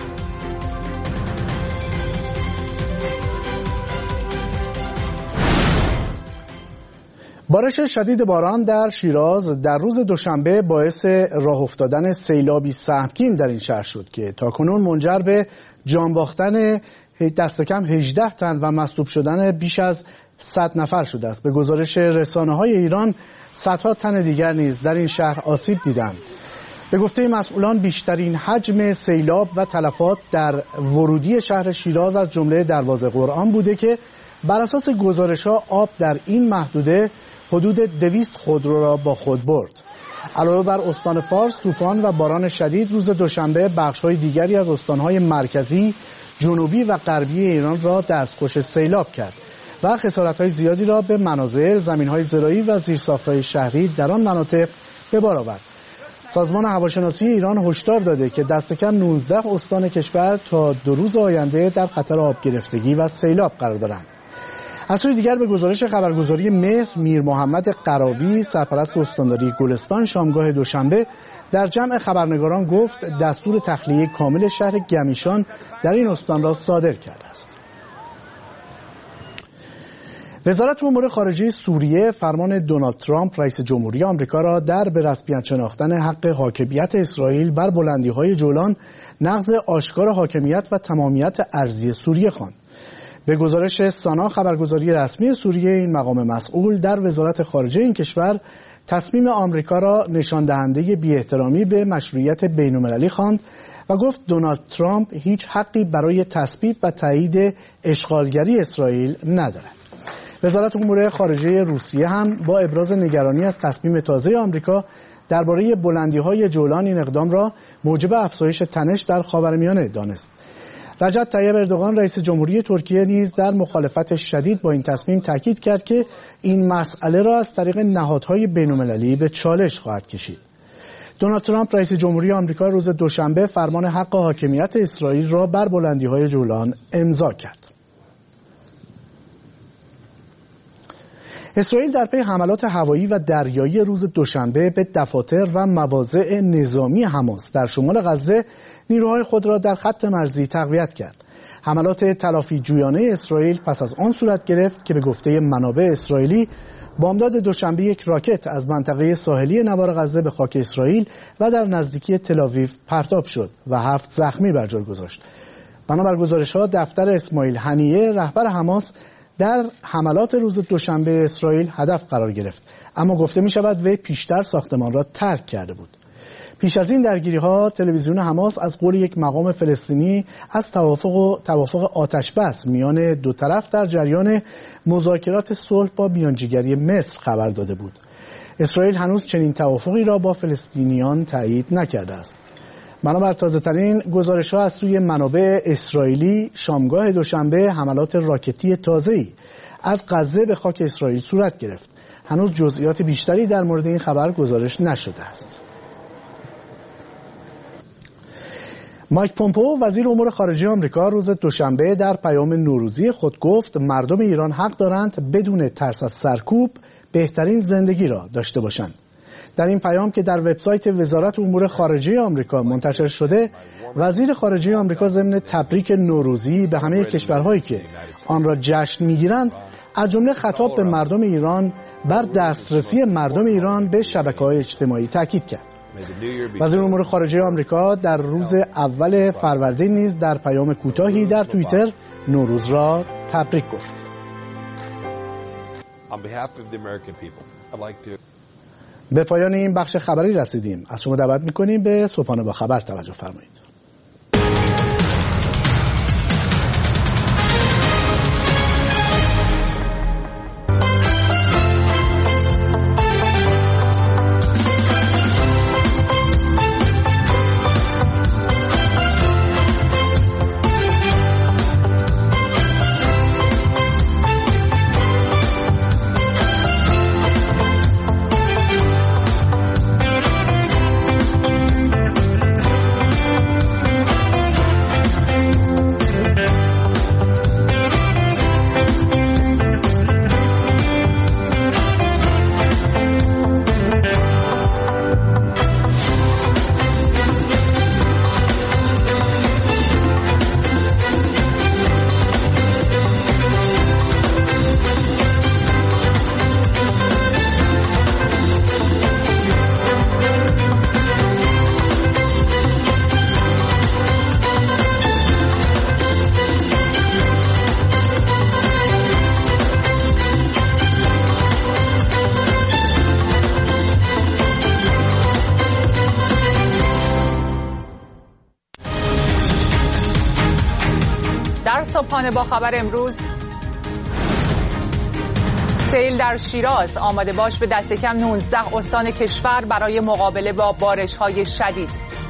بارش شدید باران در شیراز در روز دوشنبه باعث راه افتادن سیلابی سهمگین در این شهر شد که تاکنون منجر به جان باختن دست کم 18 تن و مصلوب شدن بیش از 100 نفر شده است. به گزارش رسانه‌های ایران صدها تن دیگر نیز در این شهر آسیب دیدند. به گفته مسئولان بیشترین حجم سیلاب و تلفات در ورودی شهر شیراز از جمله دروازه قرآن بوده که بر اساس گزارش‌ها آب در این محدوده حدود 200 خودرو را با خود برد. علاوه بر استان فارس، طوفان و باران شدید روز دوشنبه بخش‌های دیگری از استان‌های مرکزی، جنوبی و غربی ایران را دستخوش سیلاب کرد و خسارت‌های زیادی را به منازل، زمین‌های زراعی و زیرساخت‌های شهری در آن مناطق به بار آورد. سازمان هواشناسی ایران هشدار داده که دست کم 19 استان کشور تا 2 روز آینده در خطر آب گرفتگی و سیلاب قرار دارند. از سوی دیگر به گزارش خبرگزاری مهر، میر محمد قراوی سرپرست استانداری گلستان شامگاه دوشنبه در جمع خبرنگاران گفت دستور تخلیه کامل شهر گمیشان در این استان را صادر کرده است. وزارت امور خارجه سوریه فرمان دونالد ترامپ رئیس جمهوری آمریکا را در به رسمیت شناختن حق حاکمیت اسرائیل بر بلندی‌های جولان نقض آشکار حاکمیت و تمامیت ارضی سوریه خواند. به گزارش سانا خبرگزاری رسمی سوریه این مقام مسئول در وزارت خارجه این کشور تصمیم آمریکا را نشان دهنده بی‌احترامی به مشروعیت بین‌المللی خواند و گفت دونالد ترامپ هیچ حقی برای تثبیت و تایید اشغالگری اسرائیل ندارد. وزارت امور خارجه روسیه هم با ابراز نگرانی از تصمیم تازه آمریکا درباره بلندی‌های جولان این اقدام را موجب افزایش تنش در خاورمیانه دانست. رجب طیب اردوغان رئیس جمهوری ترکیه نیز در مخالفت شدید با این تصمیم تاکید کرد که این مسئله را از طریق نهادهای بین‌المللی به چالش خواهد کشید. دونالد ترامپ رئیس جمهوری آمریکا روز دوشنبه فرمان حق حاکمیت اسرائیل را بر بلندی‌های جولان امضا کرد. اسرائیل در پی حملات هوایی و دریایی روز دوشنبه به دفاتر و مواضع نظامی حماس در شمال غزه نیروهای خود را در خط مرزی تقویت کرد. حملات تلافی جویانه اسرائیل پس از آن صورت گرفت که به گفته منابع اسرائیلی بامداد دوشنبه یک راکت از منطقه ساحلی نوار غزه به خاک اسرائیل و در نزدیکی تل‌آویو پرتاب شد و 7 زخمی بر جای گذاشت. بنابر گزارش‌ها دفتر اسماعیل هنیه رهبر حماس در حملات روز دوشنبه اسرائیل هدف قرار گرفت، اما گفته می شود وی پیشتر ساختمان را ترک کرده بود. پیش از این درگیری‌ها تلویزیون حماس از قول یک مقام فلسطینی از توافق آتش‌بس میان دو طرف در جریان مذاکرات صلح با میانجیگری مصر خبر داده بود. اسرائیل هنوز چنین توافقی را با فلسطینیان تایید نکرده است. بنابر تازه‌ترین گزارش‌ها از سوی منابع اسرائیلی شامگاه دوشنبه حملات راکتی تازه‌ای از غزه به خاک اسرائیل صورت گرفت. هنوز جزئیات بیشتری در مورد این خبر گزارش نشده است. مایک پومپئو وزیر امور خارجه آمریکا روز دوشنبه در پیام نوروزی خود گفت مردم ایران حق دارند بدون ترس از سرکوب بهترین زندگی را داشته باشند. در این پیام که در وبسایت وزارت امور خارجه آمریکا منتشر شده، وزیر خارجه آمریکا ضمن تبریک نوروزی به همه کشورهایی که آن را جشن می‌گیرند، از جمله خطاب به مردم ایران بر دسترسی مردم ایران به شبکه‌های اجتماعی تاکید کرد. وزیر امور خارجه آمریکا در روز اول فروردین نیز در پیام کوتاهی در توییتر نوروز را تبریک گفت. به پایان این بخش خبری رسیدیم. از شما دعوت می‌کنیم به صبحانه با خبر توجه فرمایید. صبحانه با خبر امروز: سیل در شیراز، آماده باش به دست کم 19 استان کشور برای مقابله با بارش‌های شدید.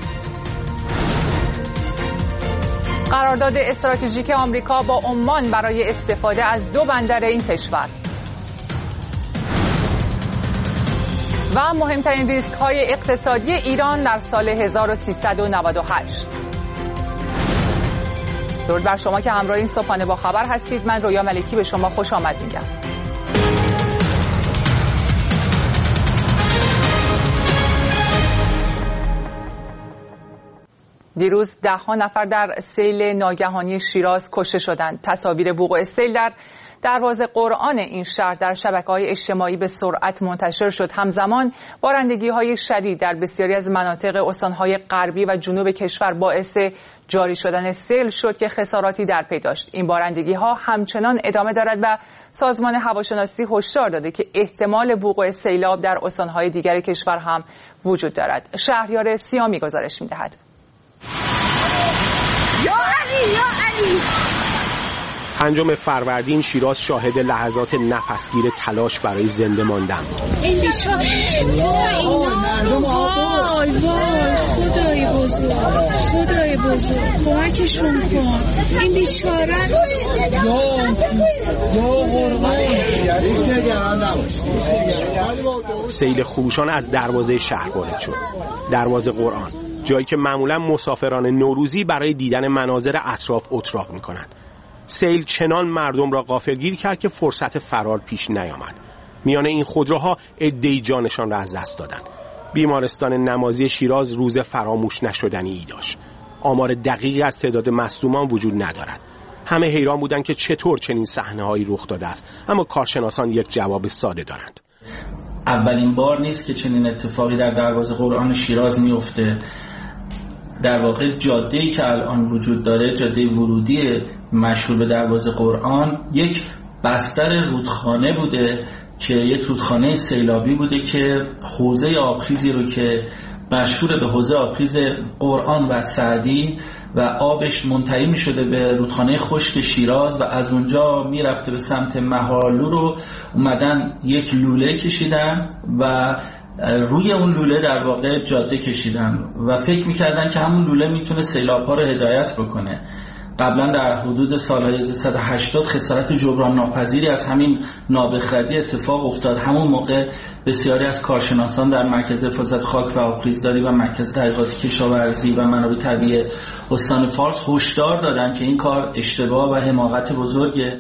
قرارداد استراتژیک آمریکا با عمان برای استفاده از 2 بندر این کشور. و مهمترین ریسک‌های اقتصادی ایران در سال 1398. درود بر شما که همراه این صبحانه با خبر هستید. من رویا ملکی به شما خوش آمد میگم. دیروز 10 نفر در سیل ناگهانی شیراز کشته شدند. تصاویر وقوع سیل در دروازه قرآن این شهر در شبکه‌های اجتماعی به سرعت منتشر شد. همزمان بارندگی‌های شدید در بسیاری از مناطق استان‌های غربی و جنوب کشور باعث جاری شدن سیل شد که خساراتی در پی داشت. این بارندگی‌ها همچنان ادامه دارد و سازمان هواشناسی هشدار داده که احتمال وقوع سیلاب در استان‌های دیگر کشور هم وجود دارد. شهریار سیامی گزارش می‌دهد. پنجم فروردین شیراز شاهد لحظات نفسگیر تلاش برای زنده ماندن بود. این بیچاره وای خدای بزرگ کمکشون کن. این بیچاره سیل خروشان از دروازه شهر وارد شد. دروازه قرآن، جایی که معمولا مسافران نوروزی برای دیدن مناظر اطراف اتراق می‌کنند. سیل چنان مردم را غافلگیر کرد که فرصت فرار پیش نیامد. میان این خودروها عده‌ای جانشان را از دست دادند. بیمارستان نمازی شیراز روز فراموش نشدنی داشت. آمار دقیقی از تعداد مصدومان وجود ندارد. همه حیران بودند که چطور چنین صحنه‌هایی رخ داده است، اما کارشناسان یک جواب ساده دارند. اولین بار نیست که چنین اتفاقی در دروازه قرآن شیراز میفته. در واقع جاده‌ای که الان وجود داره، جاده ورودی مشهور به دروازه قرآن، یک بستر رودخانه بوده که یک رودخانه سیلابی بوده که حوضه آبخیزی رو که مشهور به حوضه آبخیز قرآن و سعدی و آبش منتهی می شده به رودخانه خشک شیراز و از اونجا می رفته به سمت مهارلو رو اومدن یک لوله کشیدن و روی اون لوله در واقع جاده کشیدن و فکر میکردن که همون لوله میتونه سیلاب ها رو هدایت بکنه. قبلا در حدود سالهای 180 خسارت جبران ناپذیری از همین نابخردی اتفاق افتاد. همون موقع بسیاری از کارشناسان در مرکز حفاظت خاک و آبخیزداری و مرکز تحقیقات کشاورزی و منابع طبیعی استان فارس هشدار دادن که این کار اشتباه و حماقت بزرگه.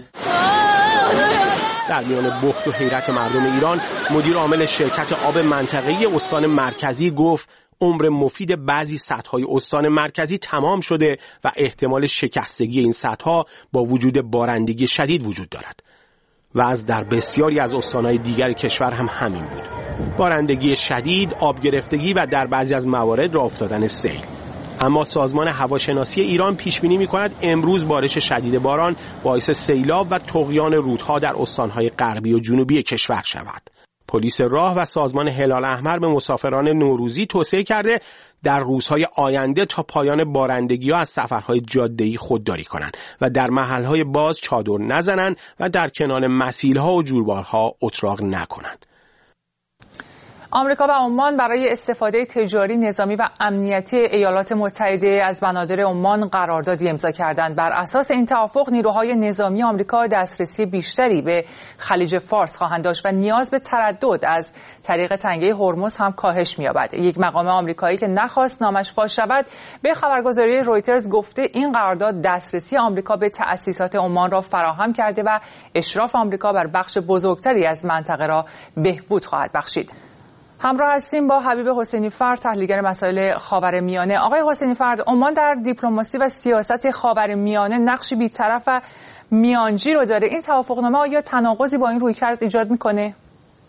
در میان بخت و حیرت مردم ایران، مدیر عامل شرکت آب منطقه‌ای استان مرکزی گفت عمر مفید بعضی سدهای استان مرکزی تمام شده و احتمال شکستگی این سدها با وجود بارندگی شدید وجود دارد. وضع در بسیاری از استانهای دیگر کشور هم همین بود. بارندگی شدید، آب گرفتگی و در بعضی از موارد راه افتادن سیل. اما سازمان هواشناسی ایران پیش بینی می‌کند امروز بارش شدید باران باعث سیلاب و طغیان رودها در استان‌های غربی و جنوبی کشور شود. پلیس راه و سازمان هلال احمر به مسافران نوروزی توصیه کرده در روزهای آینده تا پایان بارندگی‌ها از سفرهای جاده‌ای خودداری کنند و در محل‌های باز چادر نزنند و در کنار مسیل‌ها و جویبارها اتراق نکنند. آمریکا و عمان برای استفاده تجاری، نظامی و امنیتی ایالات متحده از بنادر عمان قراردادی امضا کردند. بر اساس این توافق نیروهای نظامی آمریکا دسترسی بیشتری به خلیج فارس خواهند داشت و نیاز به تردد از طریق تنگه هرمز هم کاهش می‌یابد. یک مقام آمریکایی که نخواست نامش فاش شود به خبرگزاری رویترز گفته این قرارداد دسترسی آمریکا به تأسیسات عمان را فراهم کرده و اشراف آمریکا بر بخش بزرگتری از منطقه را بهبود خواهد بخشید. همراه هستیم با حبیب حسینی فرد، تحلیلگر مسائل خاورمیانه. آقای حسینی فرد، عمان در دیپلماسی و سیاست خاورمیانه نقشی بی‌طرف و میانجی رو داره. این توافقنامه آیا تناقضی با این رویکرد ایجاد میکنه؟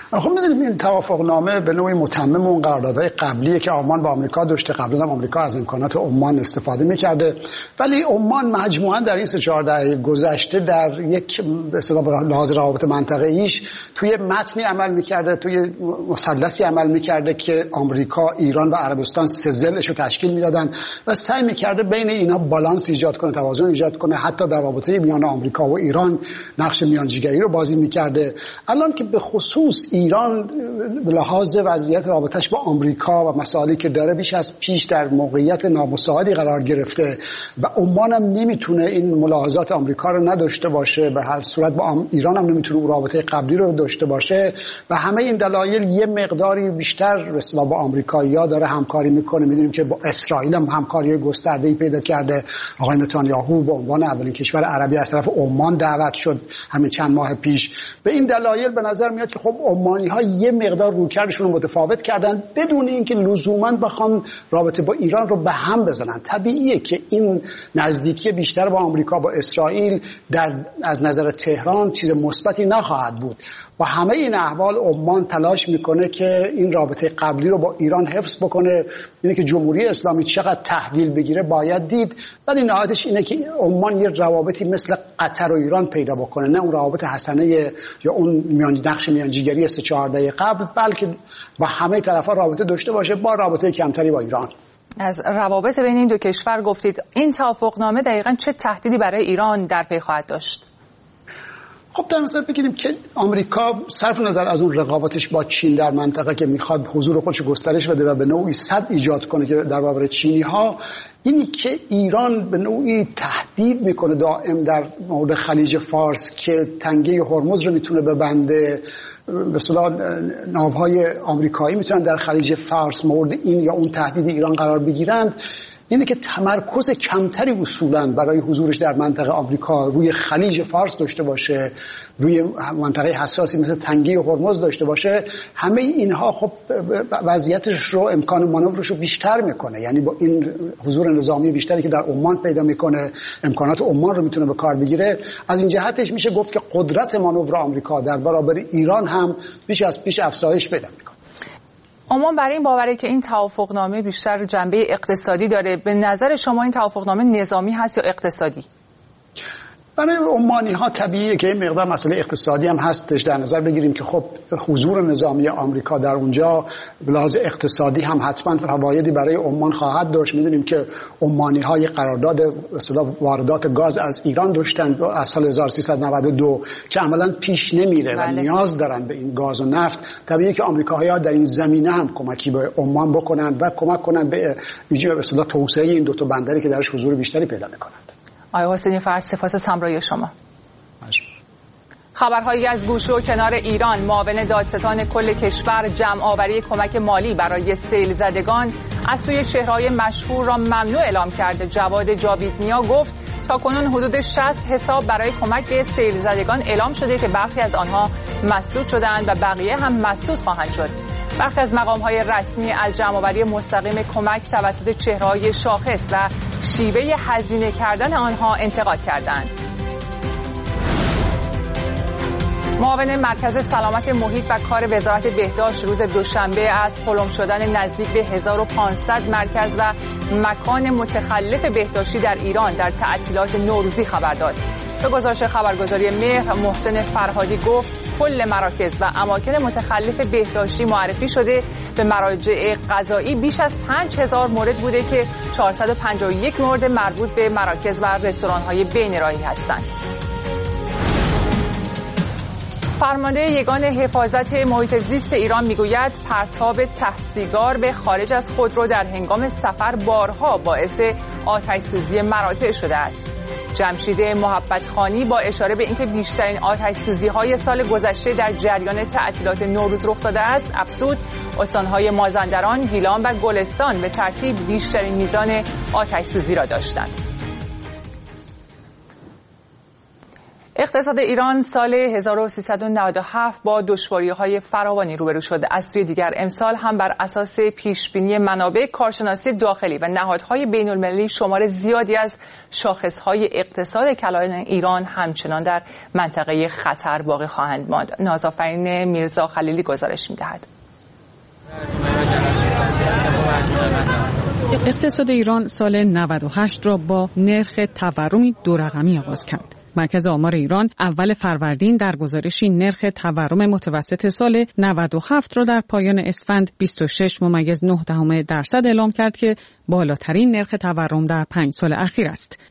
خب می‌دونیم این توافقنامه به نوعی متمم اون قراردادهای قبلیه که عمان با آمریکا داشته. قبلا هم آمریکا از امکانات عمان استفاده می‌کرده، ولی عمان مجموعاً در این 3-4 دهه گذشته در یک به اصطلاح لحاظ روابط منطقه‌ایش توی متنی عمل می‌کرده، توی مثلثی عمل می‌کرده که آمریکا، ایران و عربستان سه ضلعش رو تشکیل می‌دادن و سعی می‌کرده بین اینا بالانس ایجاد کنه، توازن ایجاد کنه. حتی در رابطه میان آمریکا و ایران نقش میانجیگری رو بازی می‌کرده. الان که به خصوص ایران به لحاظ وضعیت رابطش با آمریکا و مسائلی که داره بیش از پیش در موقعیت نامساعدی قرار گرفته و عمان هم نمیتونه این ملاحظات آمریکا رو نداشته باشه، به هر صورت با ایران هم نمیتونه رابطه قبلی رو داشته باشه و همه این دلایل یه مقداری بیشتر با آمریکایی‌ها داره همکاری میکنه. میدونیم که با اسرائیل هم همکاری گسترده‌ای پیدا کرده. آقای نتانیاهو به عنوان اولین کشور عربی از طرف عمان دعوت شد همین چند ماه پیش. به این دلایل به نظر میاد که خب عمانی‌ها یه مقدار رویکردشون رو متفاوت کردن بدون اینکه لزوماً بخوان رابطه با ایران رو به هم بزنن. طبیعیه که این نزدیکی بیشتر با آمریکا با اسرائیل از نظر تهران چیز مثبتی نخواهد بود. با همه این احوال عمان تلاش میکنه که این رابطه قبلی رو با ایران حفظ بکنه. اینه که جمهوری اسلامی چقدر تحویل بگیره باید دید، ولی نهایتش اینه که عمان یه روابطی مثل قطر و ایران پیدا بکنه، نه اون روابط حسنه یا اون نقش میانجیگری 3-4 دهه قبل، بلکه با همه طرفا رابطه داشته باشه با رابطه کمتری با ایران. از روابط بین این دو کشور گفتید. این توافقنامه دقیقاً چه تهدیدی برای ایران در پی خواهد داشت؟ خب در نظر بگیریم که آمریکا صرف نظر از اون رقابتش با چین در منطقه که میخواد حضور خودش گسترش بده و به نوعی سد ایجاد کنه که در برابر چینی‌ها، اینی که ایران به نوعی تهدید میکنه دائم در مورد خلیج فارس که تنگه هرمز رو میتونه ببنده، به اصطلاح ناوهای آمریکایی میتونن در خلیج فارس مورد این یا اون تهدید ایران قرار بگیرند. اینه که تمرکز کمتری اصولاً برای حضورش در منطقه آمریکا روی خلیج فارس داشته باشه، روی منطقه حساسی مثل تنگه هرمز داشته باشه. همه اینها خب وضعیتش رو، امکان مانورش رو بیشتر میکنه. یعنی با این حضور نظامی بیشتری که در عمان پیدا میکنه، امکانات عمان رو میتونه به کار بگیره. از این جهتش میشه گفت که قدرت مانور آمریکا در برابر ایران هم بیش از پیش افزایش پیدا میکنه. عمان برای این باوره که این توافقنامه بیشتر جنبه اقتصادی داره. به نظر شما این توافقنامه نظامی هست یا اقتصادی؟ برای عمانی‌ها طبیعیه که این مقدار مسئله اقتصادی هم هستش. در نظر بگیریم که خب حضور نظامی آمریکا در اونجا به لحاظ اقتصادی هم حتما فوایدی برای عمان خواهد داشت. میدونیم که عمانی‌ها یک قرارداد اصطلاح واردات گاز از ایران داشتن از سال 1392 که عملاً پیش نمیره و نیاز دارن به این گاز و نفت. طبیعیه که آمریکایی‌ها در این زمینه هم کمکی به عمان بکنن و کمک کنن به ایجاد اصطلاح توسعه این دو تا بندری که درش حضور بیشتری پیدا می‌کنند. آقای حسینی فرج، سپاس از همراهی شما. خبرهایی از گوشه و کنار ایران. معاون دادستان کل کشور جمع‌آوری کمک مالی برای سیل زدگان از سوی چهره‌های مشهور را ممنوع اعلام کرده. جواد جاویدنیا گفت تاکنون حدود 60 حساب برای کمک به سیل زدگان اعلام شده که برخی از آنها مسدود شدند و بقیه هم مسدود خواهند شد. برخی از مقام‌های رسمی از جمع‌آوری مستقیم کمک توسط چهره‌های شاخص و شیوه هزینه کردن آنها انتقاد کردند. معاون مرکز سلامت محیط و کار وزارت بهداشت روز دوشنبه از پلم شدن نزدیک به 1500 مرکز و مکان متخلف بهداشتی در ایران در تعطیلات نوروزی خبر داد. به گزارش خبرگزاری مهر، محسن فرهادی گفت کل مراکز و اماکن متخلف بهداشتی معرفی شده. به مراجع قضایی بیش از 5000 مورد بوده که 451 مورد مربوط به مراکز و رستوران‌های بین‌راهی هستند. فرمانده یگان حفاظت محیط زیست ایران میگوید پرتاب ته-سیگار به خارج از خودرو در هنگام سفر بارها باعث آتش‌سوزی مراتع شده است. جمشید محبتخانی با اشاره به اینکه بیشترین آتش‌سوزی‌های سال گذشته در جریان تعطیلات نوروز رخ داده است، افزود استان‌های مازندران، گیلان و گلستان به ترتیب بیشترین میزان آتش‌سوزی را داشتند. اقتصاد ایران سال 1397 با دشواری‌های فراوانی روبرو شد. از سوی دیگر امسال هم بر اساس پیشبینی منابع کارشناسی داخلی و نهادهای بین‌المللی شمار زیادی از شاخص‌های اقتصاد کلان ایران همچنان در منطقه خطر باقی خواهند ماند. نازآفرین میرزا خلیلی گزارش می‌دهد. اقتصاد ایران سال 98 را با نرخ تورمی 2 رقمی آغاز کرد. مرکز آمار ایران اول فروردین در گزارشی نرخ تورم متوسط سال 97 را در پایان اسفند 26.9% اعلام کرد که بالاترین نرخ تورم در 5 سال اخیر است.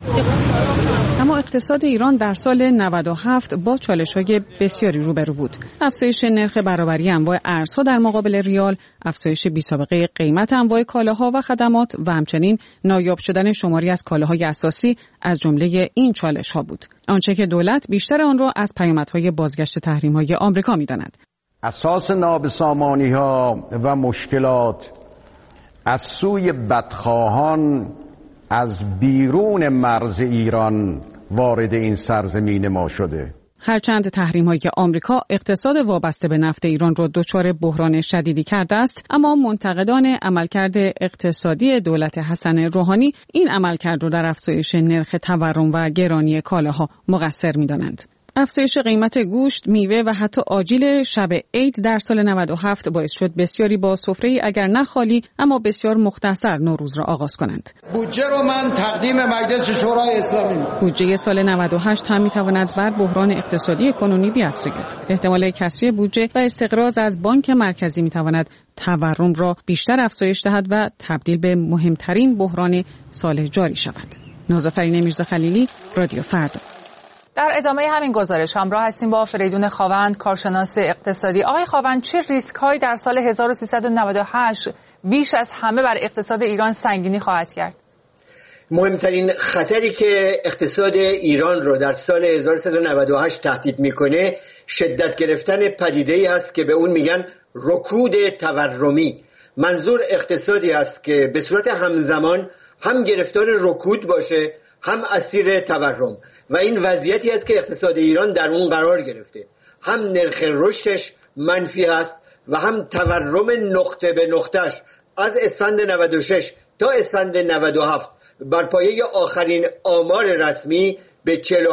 اما اقتصاد ایران در سال 97 با چالش‌های بسیاری روبرو بود. افزایش نرخ برابری انواع ارزها در مقابل ریال، افزایش بی‌سابقه قیمت انواع کالاها و خدمات و همچنین نایاب شدن شماری از کالاهای اساسی از جمله این چالش‌ها بود. آنچه که دولت بیشتر آن را از پیامدهای بازگشت تحریم‌های آمریکا می‌داند. اساس نابسامانی‌ها و مشکلات از سوی بدخواهان از بیرون مرز ایران وارد این سرزمین ما شده. هرچند تحریم‌های آمریکا اقتصاد وابسته به نفت ایران را دچار بحران شدیدی کرده است، اما منتقدان عملکرد اقتصادی دولت حسن روحانی این عملکرد را در افزایش نرخ تورم و گرانی کالاها مقصر می‌دانند. افزایش قیمت گوشت، میوه و حتی آجیل شب عید در سال 97 باعث شد بسیاری با سفره اگر نه خالی اما بسیار مختصر نوروز را آغاز کنند. بودجه رو من تقدیم مجلس شورای اسلامی می‌کنم. بودجه سال 98 هم می‌تواند بر بحران اقتصادی کنونی بیفزاید. احتمال کسری بودجه و استقراض از بانک مرکزی می‌تواند تورم را بیشتر افزایش دهد و تبدیل به مهمترین بحران سال جاری شود. نازآفرین میرزا خلیلی، رادیو فردا. در ادامه همین گزارش همراه هستیم با فریدون خاوند، کارشناس اقتصادی. آقای خاوند، چه ریسک‌هایی در سال 1398 بیش از همه بر اقتصاد ایران سنگینی خواهد کرد؟ مهمترین خطری که اقتصاد ایران رو در سال 1398 تهدید میکنه شدت گرفتن پدیده‌ای هست که به اون میگن رکود تورمی. منظور اقتصادی است که به صورت همزمان هم گرفتار رکود باشه هم اسیر تورم و این وضعیتی است که اقتصاد ایران در اون قرار گرفته. هم نرخ رشدش منفی است و هم تورم نقطه به نقطهش از اسفند 96 تا اسفند 97 بر پایه آخرین آمار رسمی به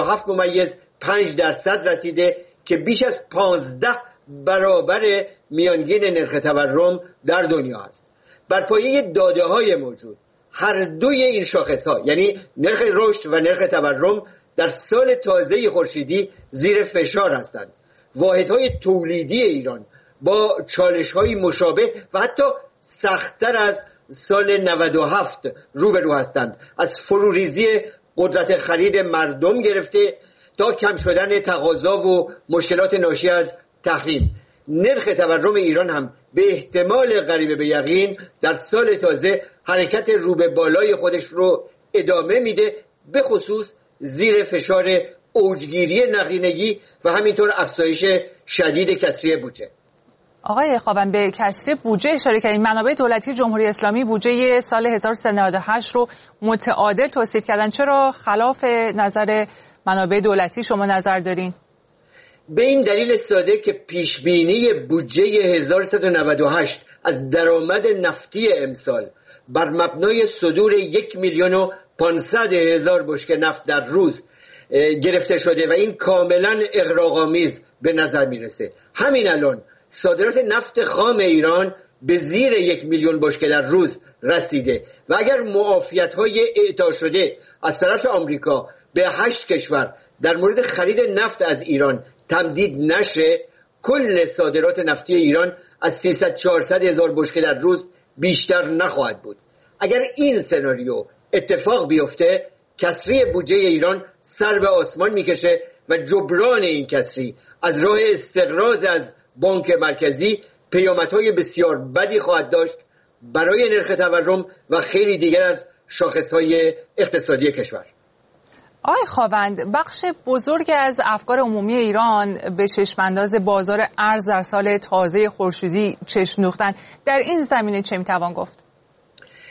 47.5% رسیده که بیش از 15 برابر میانگین نرخ تورم در دنیا است. بر پایه داده‌های موجود هر دوی این شاخص‌ها یعنی نرخ رشد و نرخ تورم در سال تازه خورشیدی زیر فشار هستند. واحدهای تولیدی ایران با چالش‌های مشابه و حتی سخت‌تر از سال 97 روبرو هستند. از فروریزی قدرت خرید مردم گرفته تا کم شدن تقاضا و مشکلات ناشی از تحریم. نرخ تورم ایران هم به احتمال قریب به یقین در سال تازه حرکت رو به بالای خودش رو ادامه میده، به خصوص زیر فشار اوجگیری نقدینگی و همینطور افزایش شدید کسری بودجه. آقای خاوند، به کسری بودجه اشاره کردین. منابع دولتی جمهوری اسلامی بودجه سال 1398 رو متعادل توصیف کردن. چرا خلاف نظر منابع دولتی شما نظر دارین؟ به این دلیل ساده که پیشبینی بودجه 1398 از درآمد نفتی امسال بر مبنای صدور 1,500,000 بشکه نفت در روز گرفته شده و این کاملا اغراق‌آمیز به نظر میرسه. همین الان صادرات نفت خام ایران به زیر 1,000,000 بشکه در روز رسیده و اگر معافیت‌های اعطا شده از طرف آمریکا به 8 کشور در مورد خرید نفت از ایران تمدید نشه، کل صادرات نفتی ایران از 300-400,000 بشکه در روز بیشتر نخواهد بود. اگر این سناریو اتفاق بیفته، کسری بودجه ایران سر به آسمان میکشه و جبران این کسری از راه استقراض از بانک مرکزی پیامدهای بسیار بدی خواهد داشت برای نرخ تورم و خیلی دیگر از شاخصهای اقتصادی کشور. آقای خاوند، بخش بزرگی از افکار عمومی ایران به چشمانداز بازار ارز در سال تازه خورشیدی چشم دوختند. در این زمینه چه میتوان گفت؟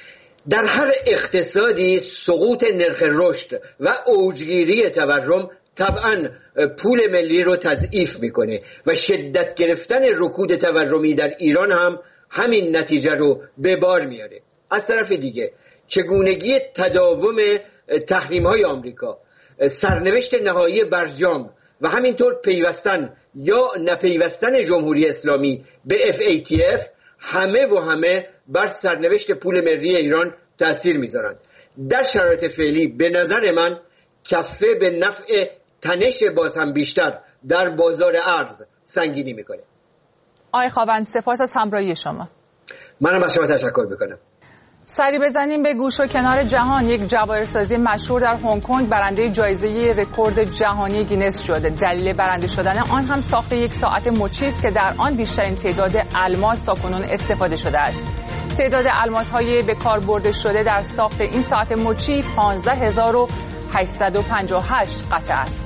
در هر اقتصادی سقوط نرخ رشد و اوجگیری تورم طبعا پول ملی رو تضعیف میکنه و شدت گرفتن رکود تورمی در ایران هم همین نتیجه رو به بار میاره. از طرف دیگه چگونگی تداوم تحریم های آمریکا، سرنوشت نهایی برجام و همینطور پیوستن یا نپیوستن جمهوری اسلامی به FATF همه بر سرنوشت پول ملی ایران تأثیر میذارن. در شرایط فعلی به نظر من کفه به نفع تنش باز هم بیشتر در بازار ارز سنگینی میکنه. آقای خاوند سپاس از همراهی شما. منم از شما تشکر میکنم. سری بزنیم به گوش و کنار جهان. یک جواهرسازی مشهور در هنگ کنگ برنده جایزه رکورد جهانی گینس شده. دلیل برنده شدن آن هم ساخت یک ساعت مچی است که در آن بیشترین تعداد الماس تاکنون استفاده شده است. تعداد الماس‌های به کار برده شده در ساخت این ساعت مچی 15858 قطعه است.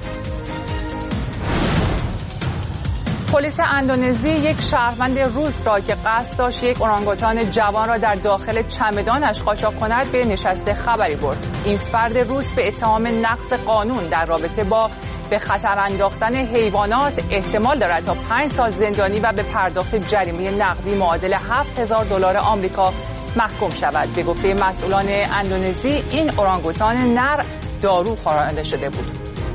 پلیس اندونزی یک شهروند روس را که قصد داشت یک اورانگوتان جوان را در داخل چمدانش قاچاق کند به نشست خبری برد. این فرد روس به اتهام نقض قانون در رابطه با به خطر انداختن حیوانات احتمال دارد تا 5 سال زندانی و به پرداخت جریمه نقدی معادل $7000 آمریکا محکوم شود. به گفته مسئولان اندونزی این اورانگوتان نر دارو خوارنده شده بود.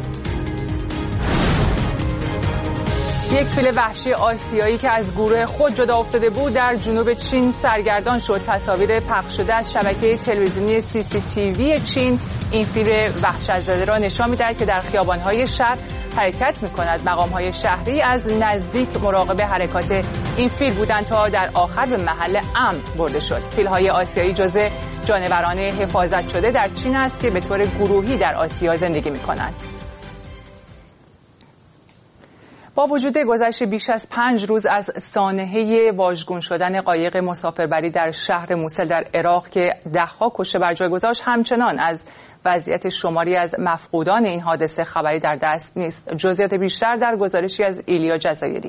یک فیل وحشی آسیایی که از گروه خود جدا افتاده بود در جنوب چین سرگردان شد. تصاویر پخش شده از شبکه تلویزیونی CCTV چین این فیل وحشت‌زده را نشان می‌دهد که در خیابان‌های شهر حرکت می‌کند. مقام‌های شهری از نزدیک مراقب حرکات این فیل بودند تا در آخر به محل امن برده شد. فیل‌های آسیایی جزو جانوران حفاظت شده در چین است که به طور گروهی در آسیا زندگی می‌کنند. با وجود گذشت بیش از 5 روز از سانحه واژگون شدن قایق مسافربری در شهر موسل در عراق که ده‌ها کشته بر جای گذاشت، همچنان از وضعیت شماری از مفقودان این حادثه خبری در دست نیست. جزئیات بیشتر در گزارشی از ایلیا جزایری.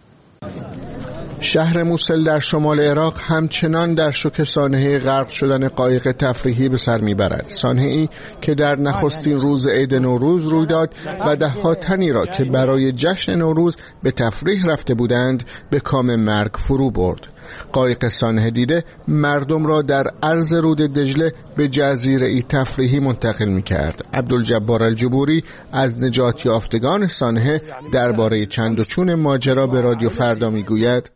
شهر موسل در شمال عراق همچنان در شوک سانحه غرق شدن قایق تفریحی به سر میبرد. سانحه‌ای که در نخستین روز عید نوروز روی داد و ده‌ها تنی را که برای جشن نوروز به تفریح رفته بودند به کام مرگ فرو برد. قایق سانحه دیده مردم را در عرض رود دجله به جزیره‌ای تفریحی منتقل می‌کرد. عبدالجبار الجبوری از نجات یافتگان سانحه درباره چند و چون ماجرا به رادیو فردا میگوید: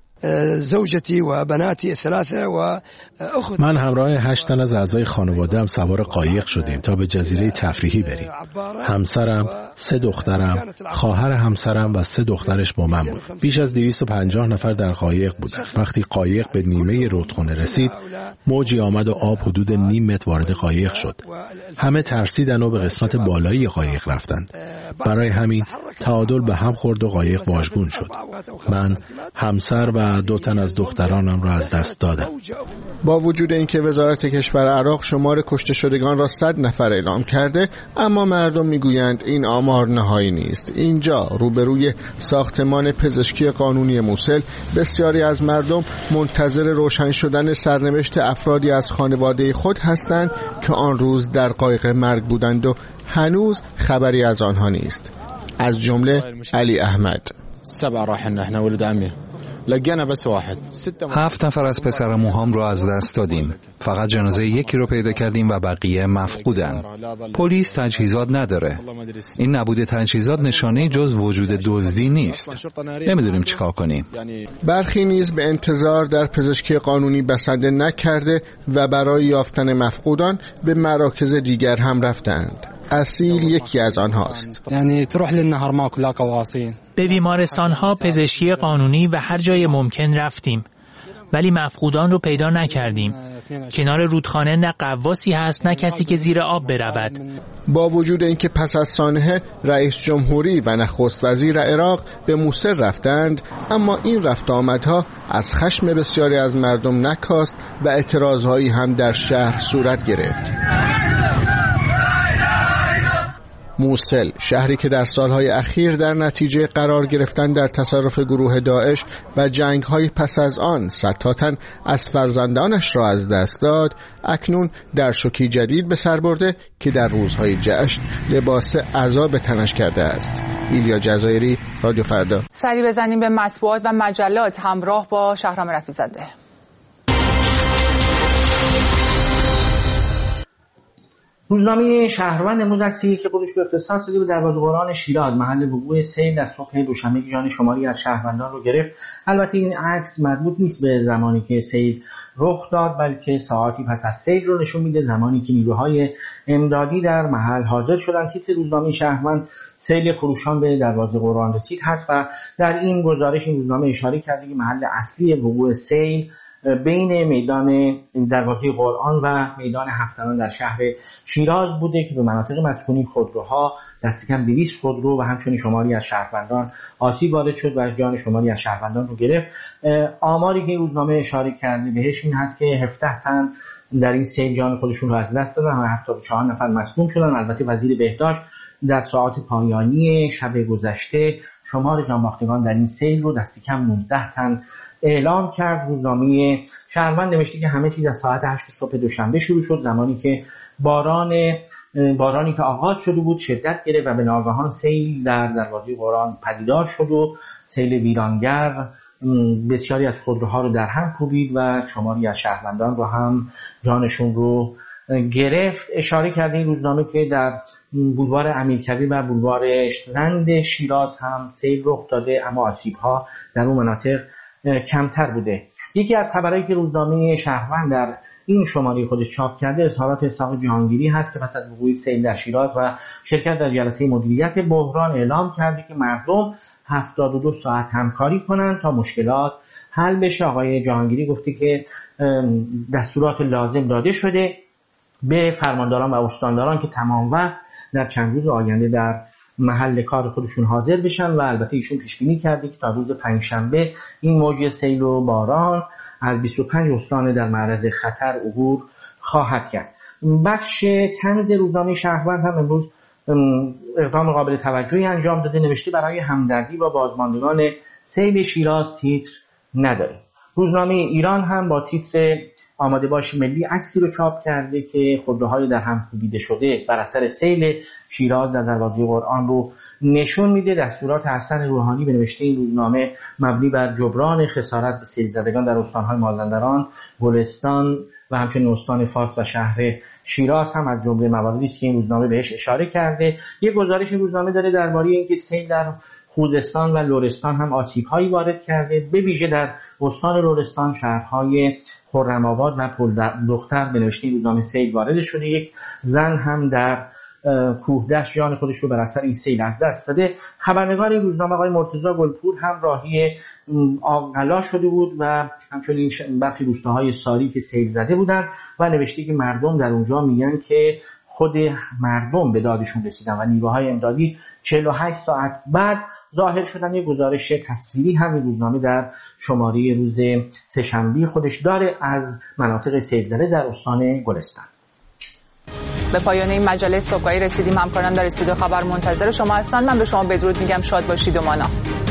زوجتی و بناتی 3 و اخت. من همراه 8 تن از اعضای خانواده‌ام سوار قایق شدیم تا به جزیره تفریحی بریم. همسرم، 3 دخترم، خواهر همسرم و 3 دخترش با من بود. بیش از 250 نفر در قایق بودند. وقتی قایق به نیمه رودخانه رسید، موجی آمد و آب حدود نیم متر وارد قایق شد. همه ترسیدن و به قسمت بالایی قایق رفتند. برای همین تعادل به هم خورد و قایق واژگون شد. من، همسر و 2 تن از دخترانم را از دست دادم. با وجود اینکه وزارت کشور عراق شمار کشته شدگان را 100 نفر اعلام کرده، اما مردم میگویند این آمار نهایی نیست. اینجا روبروی ساختمان پزشکی قانونی موسل بسیاری از مردم منتظر روشن شدن سرنوشت افرادی از خانواده خود هستند که آن روز در قایق مرگ بودند و هنوز خبری از آنها نیست. از جمله علی احمد. 7 راحلنا احنا ولد عمي لقينا بس 1. 7 نفر از پسر موهام رو از دست دادیم. فقط جنازه یکی رو پیدا کردیم و بقیه مفقودن. پلیس تجهیزات نداره. این نبود تجهیزات نشانه جز وجود دزدی نیست. نمیدونیم چیکار کنیم. برخی نیز به انتظار در پزشکی قانونی بسنده نکرده و برای یافتن مفقودان به مراکز دیگر هم رفتند. اصیل یکی از آنهاست. یعنی تروح للنهر ما كلها قواصين. به بیمارستان‌ها، پزشکی قانونی و هر جای ممکن رفتیم، ولی مفقودان رو پیدا نکردیم. کنار رودخانه نه قواسی هست نه کسی که زیر آب برود. با وجود اینکه پس از سانحه رئیس جمهوری و نخست وزیر عراق به موسل رفتند، اما این رفت آمدها از خشم بسیاری از مردم نکاست و اعتراضهایی هم در شهر صورت گرفت. موصل، شهری که در سالهای اخیر در نتیجه قرار گرفتن در تصرف گروه داعش و جنگ‌های پس از آن صدها تن از فرزندانش را از دست داد، اکنون در شوکی جدید به سر برده که در روزهای جشن لباس عزا به تنش کرده است. ایلیا جزایری، رادیو فردا. سری بزنیم به مطبوعات و مجلات همراه با شهرام رفیع‌زاده. روزنامه شهروند امروز عکسی که خودش به اختصاص داده به دروازه قرآن شیراز محل وقوع سیل در صبح دوشنبه جان شماری از شهروندان رو گرفت. البته این عکس مربوط نیست به زمانی که سیل رخ داد، بلکه ساعتی پس از سیل رو نشون میده، زمانی که نیروهای امدادی در محل حاضر شدن. تیتر روزنامه شهروند سیل خروشان به دروازه قرآن رسید هست و در این گزارش این روزنامه اشاره کرده که محل اصلی وقوع سیل بین میدان دروازه قرآن و میدان هفت‌دران در شهر شیراز بوده که به مناطق مسکونی خودروها دست کم 200 خودرو و همچنین شماری از شهروندان آسیب وارد شد و جان شماری از شهروندان رو گرفت. آماری که این روزنامه اشاره کرده بهش این هست که 17 تن در این سیل جان خودشون رو از دست دادن و 74 نفر مصدوم شدن. البته وزیر بهداشت در ساعات پایانی شب گذشته شمار جانباختگان در این سیل رو دست کم 19 تن اعلام کرد. روزنامه شهروند نوشته که همه چیز از ساعت 8 صبح دوشنبه شروع شد، زمانی که بارانی که آغاز شده بود شدت گرفت و به ناگهان سیل در دروازه قرآن پدیدار شد و سیل ویرانگر بسیاری از خودروها رو در هم کوبید و شماری از شهروندان رو هم جانشون رو گرفت. اشاره کرده این روزنامه که در بولوار امیرکبیر و بولوار زند شیراز هم سیل رخ داده، اما آسیب‌ها در اون مناطق کمتر بوده. یکی از خبرهایی که روزنامه شهروند در این شماره خودش چاپ کرده اظهارات اسحاق جهانگیری هست که پس از وقوع سیل در شیراز و شرکت در جلسه مدیریت بحران اعلام کرده که مردم 72 ساعت همکاری کنند تا مشکلات حل بشه. آقای جهانگیری گفته که دستورات لازم داده شده به فرمانداران و استانداران که تمام وقت در چند روز آینده در محل کار خودشون حاضر بشن و البته ایشون پیش بینی کرده که تا روز پنجشنبه این موج سیل و باران از 25 استان در معرض خطر عبور خواهد کرد. بخش طنز روزنامه شهروند هم امروز اقدام قابل توجهی انجام داده، نوشته برای همدردی با بازماندگان سیل شیراز تیتر نداره. روزنامه ایران هم با تیتر آماده باش ملی عکسی رو چاپ کرده که خودروهای در هم کوبیده شده بر اثر سیل شیراز در دروازه قرآن رو نشون میده. دستورات حسن روحانی به نوشته این روزنامه مبنی بر جبران خسارت به سیل زدگان در استان‌های مازندران، گلستان و همچنین استان فارس و شهر شیراز هم از جمله مواردی است که این روزنامه بهش اشاره کرده. یک گزارش این روزنامه داره درباره اینکه سیل در خوزستان و لرستان هم آسیب‌هایی وارد کرده، به ویژه در استان لرستان شهرهای خرم‌آباد و پلدختر به نوشته روزنامه سیل وارد شده. یک زن هم در کوهدشت جان خودش رو بر اثر این سیل از دست داده. خبرنگار این روزنامه آقای مرتضی گلپور هم راهی آقلا شده بود و همچنین برخی روستاهای ساری که سیل زده بودند و نوشته که مردم در اونجا میگن که خود مردم به دادشون رسیدن و نیروهای امدادی 48 ساعت بعد ظاهر شدن. یک گزارش تصویری هم این روزنامه در شماره روز سه‌شنبه خودش داره از مناطق سیل زده در استان گلستان. به پایان این مجله صبحگاهی رسیدیم. همکاران در استودیو خبر منتظر شما هستند. من به شما بدرود میگم. شاد باشید و مانا.